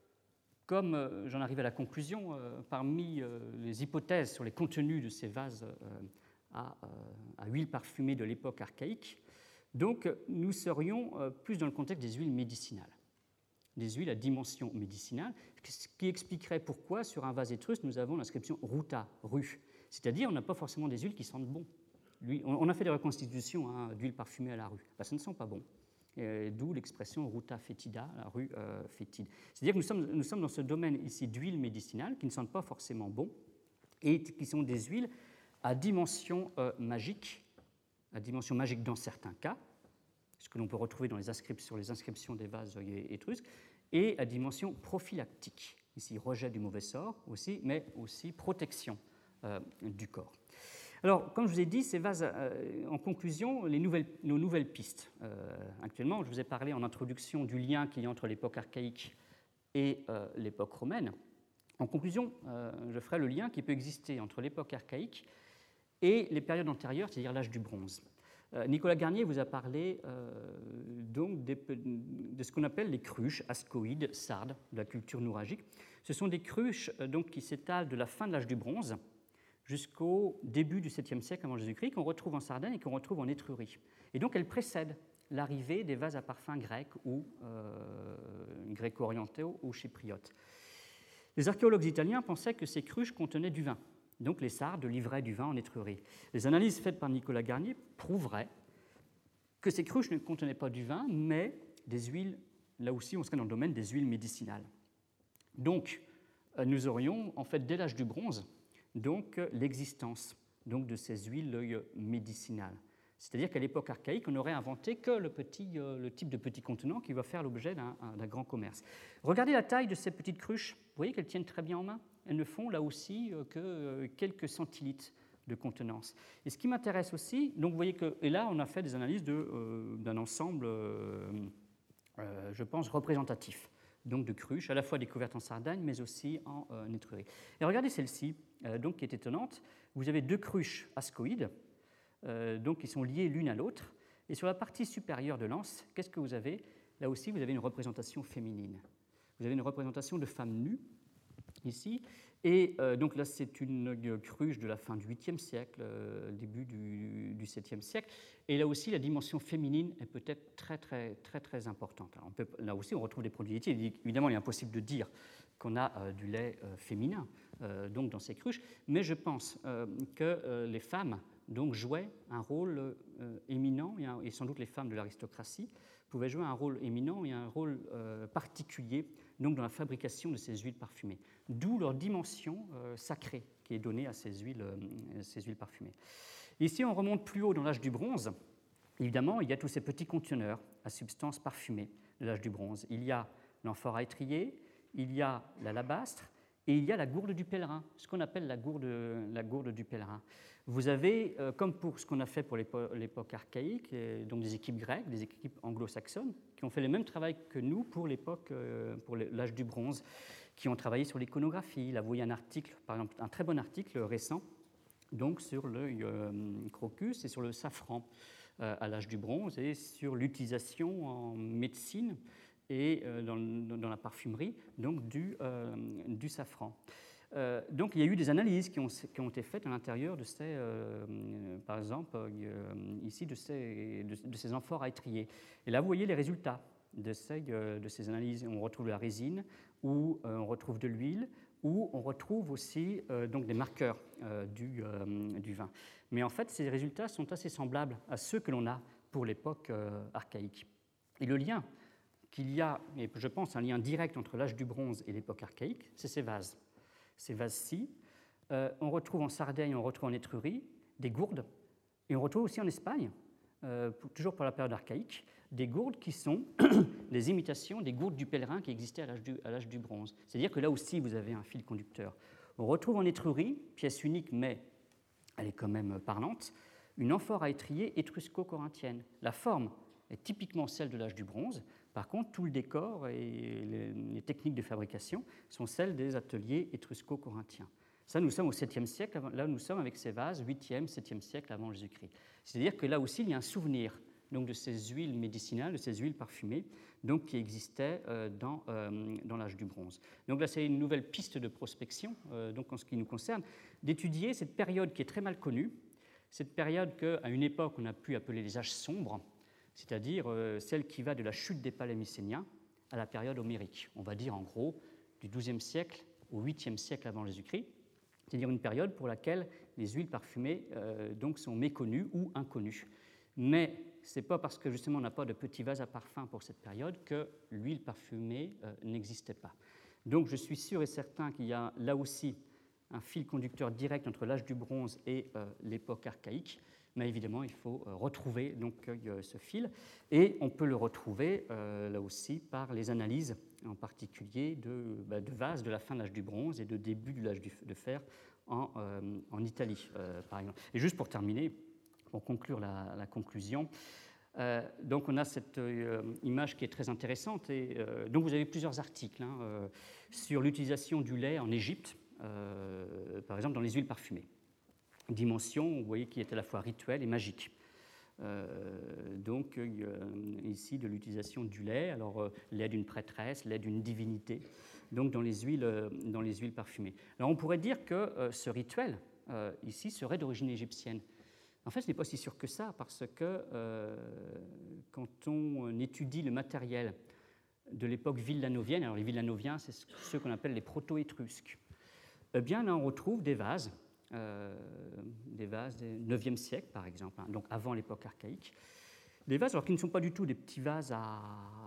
comme euh, j'en arrive à la conclusion, euh, parmi euh, les hypothèses sur les contenus de ces vases euh, À, à huile parfumée de l'époque archaïque, donc nous serions plus dans le contexte des huiles médicinales, des huiles à dimension médicinale, ce qui expliquerait pourquoi sur un vase étrusque nous avons l'inscription ruta, rue, c'est-à-dire on n'a pas forcément des huiles qui sentent bon. On a fait des reconstitutions hein, d'huiles parfumées à la rue, ben, ça ne sent pas bon, et d'où l'expression ruta fétida, la rue euh, fétide. C'est-à-dire que nous sommes, nous sommes dans ce domaine ici d'huiles médicinales qui ne sentent pas forcément bon et qui sont des huiles à dimension euh, magique, à dimension magique dans certains cas, ce que l'on peut retrouver dans les inscriptions, sur les inscriptions des vases étrusques, et à dimension prophylactique, ici rejet du mauvais sort aussi, mais aussi protection euh, du corps. Alors, comme je vous ai dit, ces vases, euh, en conclusion, les nouvelles, nos nouvelles pistes. Euh, actuellement, je vous ai parlé en introduction du lien qu'il y a entre l'époque archaïque et euh, l'époque romaine. En conclusion, euh, je ferai le lien qui peut exister entre l'époque archaïque et les périodes antérieures, c'est-à-dire l'âge du bronze. Euh, Nicolas Garnier vous a parlé euh, donc des, de ce qu'on appelle les cruches ascoïdes sardes de la culture nouragique. Ce sont des cruches euh, donc, qui s'étalent de la fin de l'âge du bronze jusqu'au début du septième siècle avant Jésus-Christ, qu'on retrouve en Sardaigne et qu'on retrouve en Étrurie. Et donc elles précèdent l'arrivée des vases à parfum grecs ou euh, gréco-orientaux ou chypriotes. Les archéologues italiens pensaient que ces cruches contenaient du vin. Donc les Sardes livraient du vin en Étrurie. Les analyses faites par Nicolas Garnier prouveraient que ces cruches ne contenaient pas du vin, mais des huiles, là aussi on serait dans le domaine des huiles médicinales. Donc nous aurions en fait dès l'âge du bronze donc, l'existence donc, de ces huiles médicinales. C'est-à-dire qu'à l'époque archaïque, on n'aurait inventé que le, petit, euh, le type de petit contenant qui va faire l'objet d'un, d'un grand commerce. Regardez la taille de ces petites cruches. Vous voyez qu'elles tiennent très bien en main. Elles ne font là aussi euh, que euh, quelques centilitres de contenance. Et ce qui m'intéresse aussi, donc vous voyez que, et là on a fait des analyses de, euh, d'un ensemble, euh, euh, je pense, représentatif, donc de cruches, à la fois découvertes en Sardaigne, mais aussi en euh, Étrurie. Et regardez celle-ci, euh, donc qui est étonnante. Vous avez deux cruches ascoïdes, Euh, donc qui sont liées l'une à l'autre. Et sur la partie supérieure de l'anse, qu'est-ce que vous avez? Là aussi, vous avez une représentation féminine. Vous avez une représentation de femme nue, ici. Et euh, donc là, c'est une cruche de la fin du huitième siècle, euh, début du, du septième siècle. Et là aussi, la dimension féminine est peut-être très, très, très, très importante. Alors on peut, là aussi, on retrouve des produits laitiers. Évidemment, il est impossible de dire qu'on a euh, du lait euh, féminin euh, donc dans ces cruches, mais je pense euh, que euh, les femmes donc, jouaient un rôle euh, éminent, et, un, et sans doute les femmes de l'aristocratie pouvaient jouer un rôle éminent et un rôle euh, particulier donc, dans la fabrication de ces huiles parfumées. D'où leur dimension euh, sacrée qui est donnée à ces huiles, euh, ces huiles parfumées. Ici, on remonte plus haut dans l'âge du bronze. Évidemment, il y a tous ces petits conteneurs à substances parfumées de l'âge du bronze. Il y a l'amphore à étrier, il y a l'alabastre et il y a la gourde du pèlerin, ce qu'on appelle la gourde, la gourde du pèlerin. Vous avez, euh, comme pour ce qu'on a fait pour l'époque archaïque, et donc des équipes grecques, des équipes anglo-saxonnes, qui ont fait le même travail que nous pour l'époque, euh, pour l'âge du bronze, qui ont travaillé sur l'iconographie. Là, vous voyez un article, par exemple, un très bon article récent, donc sur le euh, crocus et sur le safran euh, à l'âge du bronze, et sur l'utilisation en médecine et euh, dans, dans la parfumerie donc du, euh, du safran. Euh, donc il y a eu des analyses qui ont, qui ont été faites à l'intérieur de ces, euh, par exemple, euh, ici, de ces, de, de ces amphores à étrier. Et là, vous voyez les résultats de ces, euh, de ces analyses. On retrouve de la résine, ou euh, on retrouve de l'huile, ou on retrouve aussi euh, donc des marqueurs euh, du, euh, du vin. Mais en fait, ces résultats sont assez semblables à ceux que l'on a pour l'époque euh, archaïque. Et le lien qu'il y a, et je pense un lien direct entre l'âge du bronze et l'époque archaïque, c'est ces vases. Ces vases-ci, euh, on retrouve en Sardaigne, on retrouve en Étrurie des gourdes, et on retrouve aussi en Espagne, euh, pour, toujours pour la période archaïque, des gourdes qui sont des imitations des gourdes du pèlerin qui existaient à l'âge du, à l'âge du bronze. C'est-à-dire que là aussi, vous avez un fil conducteur. On retrouve en Étrurie, pièce unique, mais elle est quand même parlante, une amphore à étrier étrusco-corinthienne. La forme est typiquement celle de l'âge du bronze. Par contre, tout le décor et les, les techniques de fabrication sont celles des ateliers étrusco-corinthiens. Ça, nous sommes au septième siècle, là nous sommes avec ces vases, huitième, septième siècle avant Jésus-Christ. C'est-à-dire que là aussi, il y a un souvenir donc, de ces huiles médicinales, de ces huiles parfumées donc, qui existaient euh, dans, euh, dans l'âge du bronze. Donc là, c'est une nouvelle piste de prospection, euh, donc en ce qui nous concerne, d'étudier cette période qui est très mal connue, cette période qu'à une époque, on a pu appeler les âges sombres, c'est-à-dire euh, celle qui va de la chute des palais mycéniens à la période homérique. On va dire en gros du douzième siècle au huitième siècle avant Jésus-Christ, c'est-à-dire une période pour laquelle les huiles parfumées euh, donc sont méconnues ou inconnues. Mais ce n'est pas parce que justement on n'a pas de petits vases à parfum pour cette période que l'huile parfumée euh, n'existait pas. Donc je suis sûr et certain qu'il y a là aussi un fil conducteur direct entre l'âge du bronze et euh, l'époque archaïque. Mais évidemment, il faut retrouver donc, ce fil. Et on peut le retrouver, euh, là aussi, par les analyses, en particulier de, bah, de vases de la fin de l'âge du bronze et de début de l'âge de fer en, euh, en Italie, euh, par exemple. Et juste pour terminer, pour conclure la, la conclusion, euh, donc on a cette euh, image qui est très intéressante. Et, euh, donc vous avez plusieurs articles hein, euh, sur l'utilisation du lait en Égypte, euh, par exemple dans les huiles parfumées. Dimension, vous voyez, qui est à la fois rituelle et magique. Euh, donc, euh, ici, de l'utilisation du lait, alors euh, lait d'une prêtresse, lait d'une divinité, donc dans les huiles, euh, dans les huiles parfumées. Alors, on pourrait dire que euh, ce rituel, euh, ici, serait d'origine égyptienne. En fait, ce n'est pas si sûr que ça, parce que euh, quand on étudie le matériel de l'époque villanovienne, alors les villanoviens, c'est ceux qu'on appelle les proto-étrusques, eh bien, là, on retrouve des vases, Euh, des vases du neuvième siècle, par exemple, hein, donc avant l'époque archaïque. Des vases alors, qui ne sont pas du tout des petits vases à,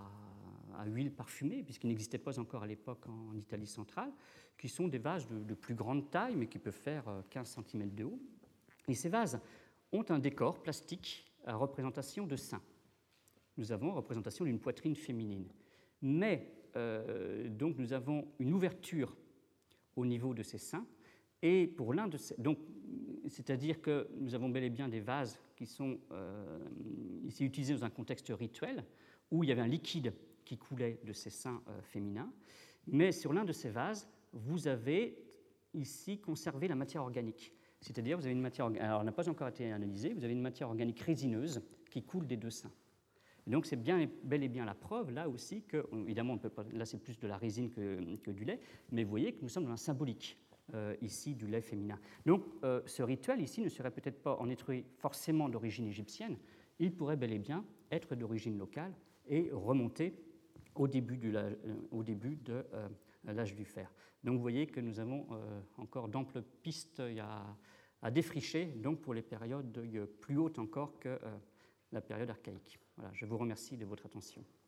à huile parfumée, puisqu'ils n'existaient pas encore à l'époque en Italie centrale, qui sont des vases de, de plus grande taille, mais qui peuvent faire quinze centimètres de haut. Et ces vases ont un décor plastique à représentation de seins. Nous avons représentation d'une poitrine féminine. Mais, euh, donc, nous avons une ouverture au niveau de ces seins. Et pour l'un de ces, donc, c'est-à-dire que nous avons bel et bien des vases qui sont euh, ici utilisés dans un contexte rituel où il y avait un liquide qui coulait de ces seins euh, féminins. Mais sur l'un de ces vases, vous avez ici conservé la matière organique. C'est-à-dire, vous avez une matière, alors elle n'a pas encore été analysée, vous avez une matière organique résineuse qui coule des deux seins. Et donc c'est bien, bel et bien la preuve, là aussi, que, évidemment, on peut pas, là c'est plus de la résine que, que du lait, mais vous voyez que nous sommes dans un symbolique, euh, ici, du lait féminin. Donc euh, ce rituel, ici, ne serait peut-être pas en être forcément d'origine égyptienne, il pourrait bel et bien être d'origine locale et remonter au début, du, euh, au début de euh, l'âge du fer. Donc vous voyez que nous avons euh, encore d'amples pistes à, à défricher, donc pour les périodes plus hautes encore que euh, la période archaïque. Voilà, je vous remercie de votre attention.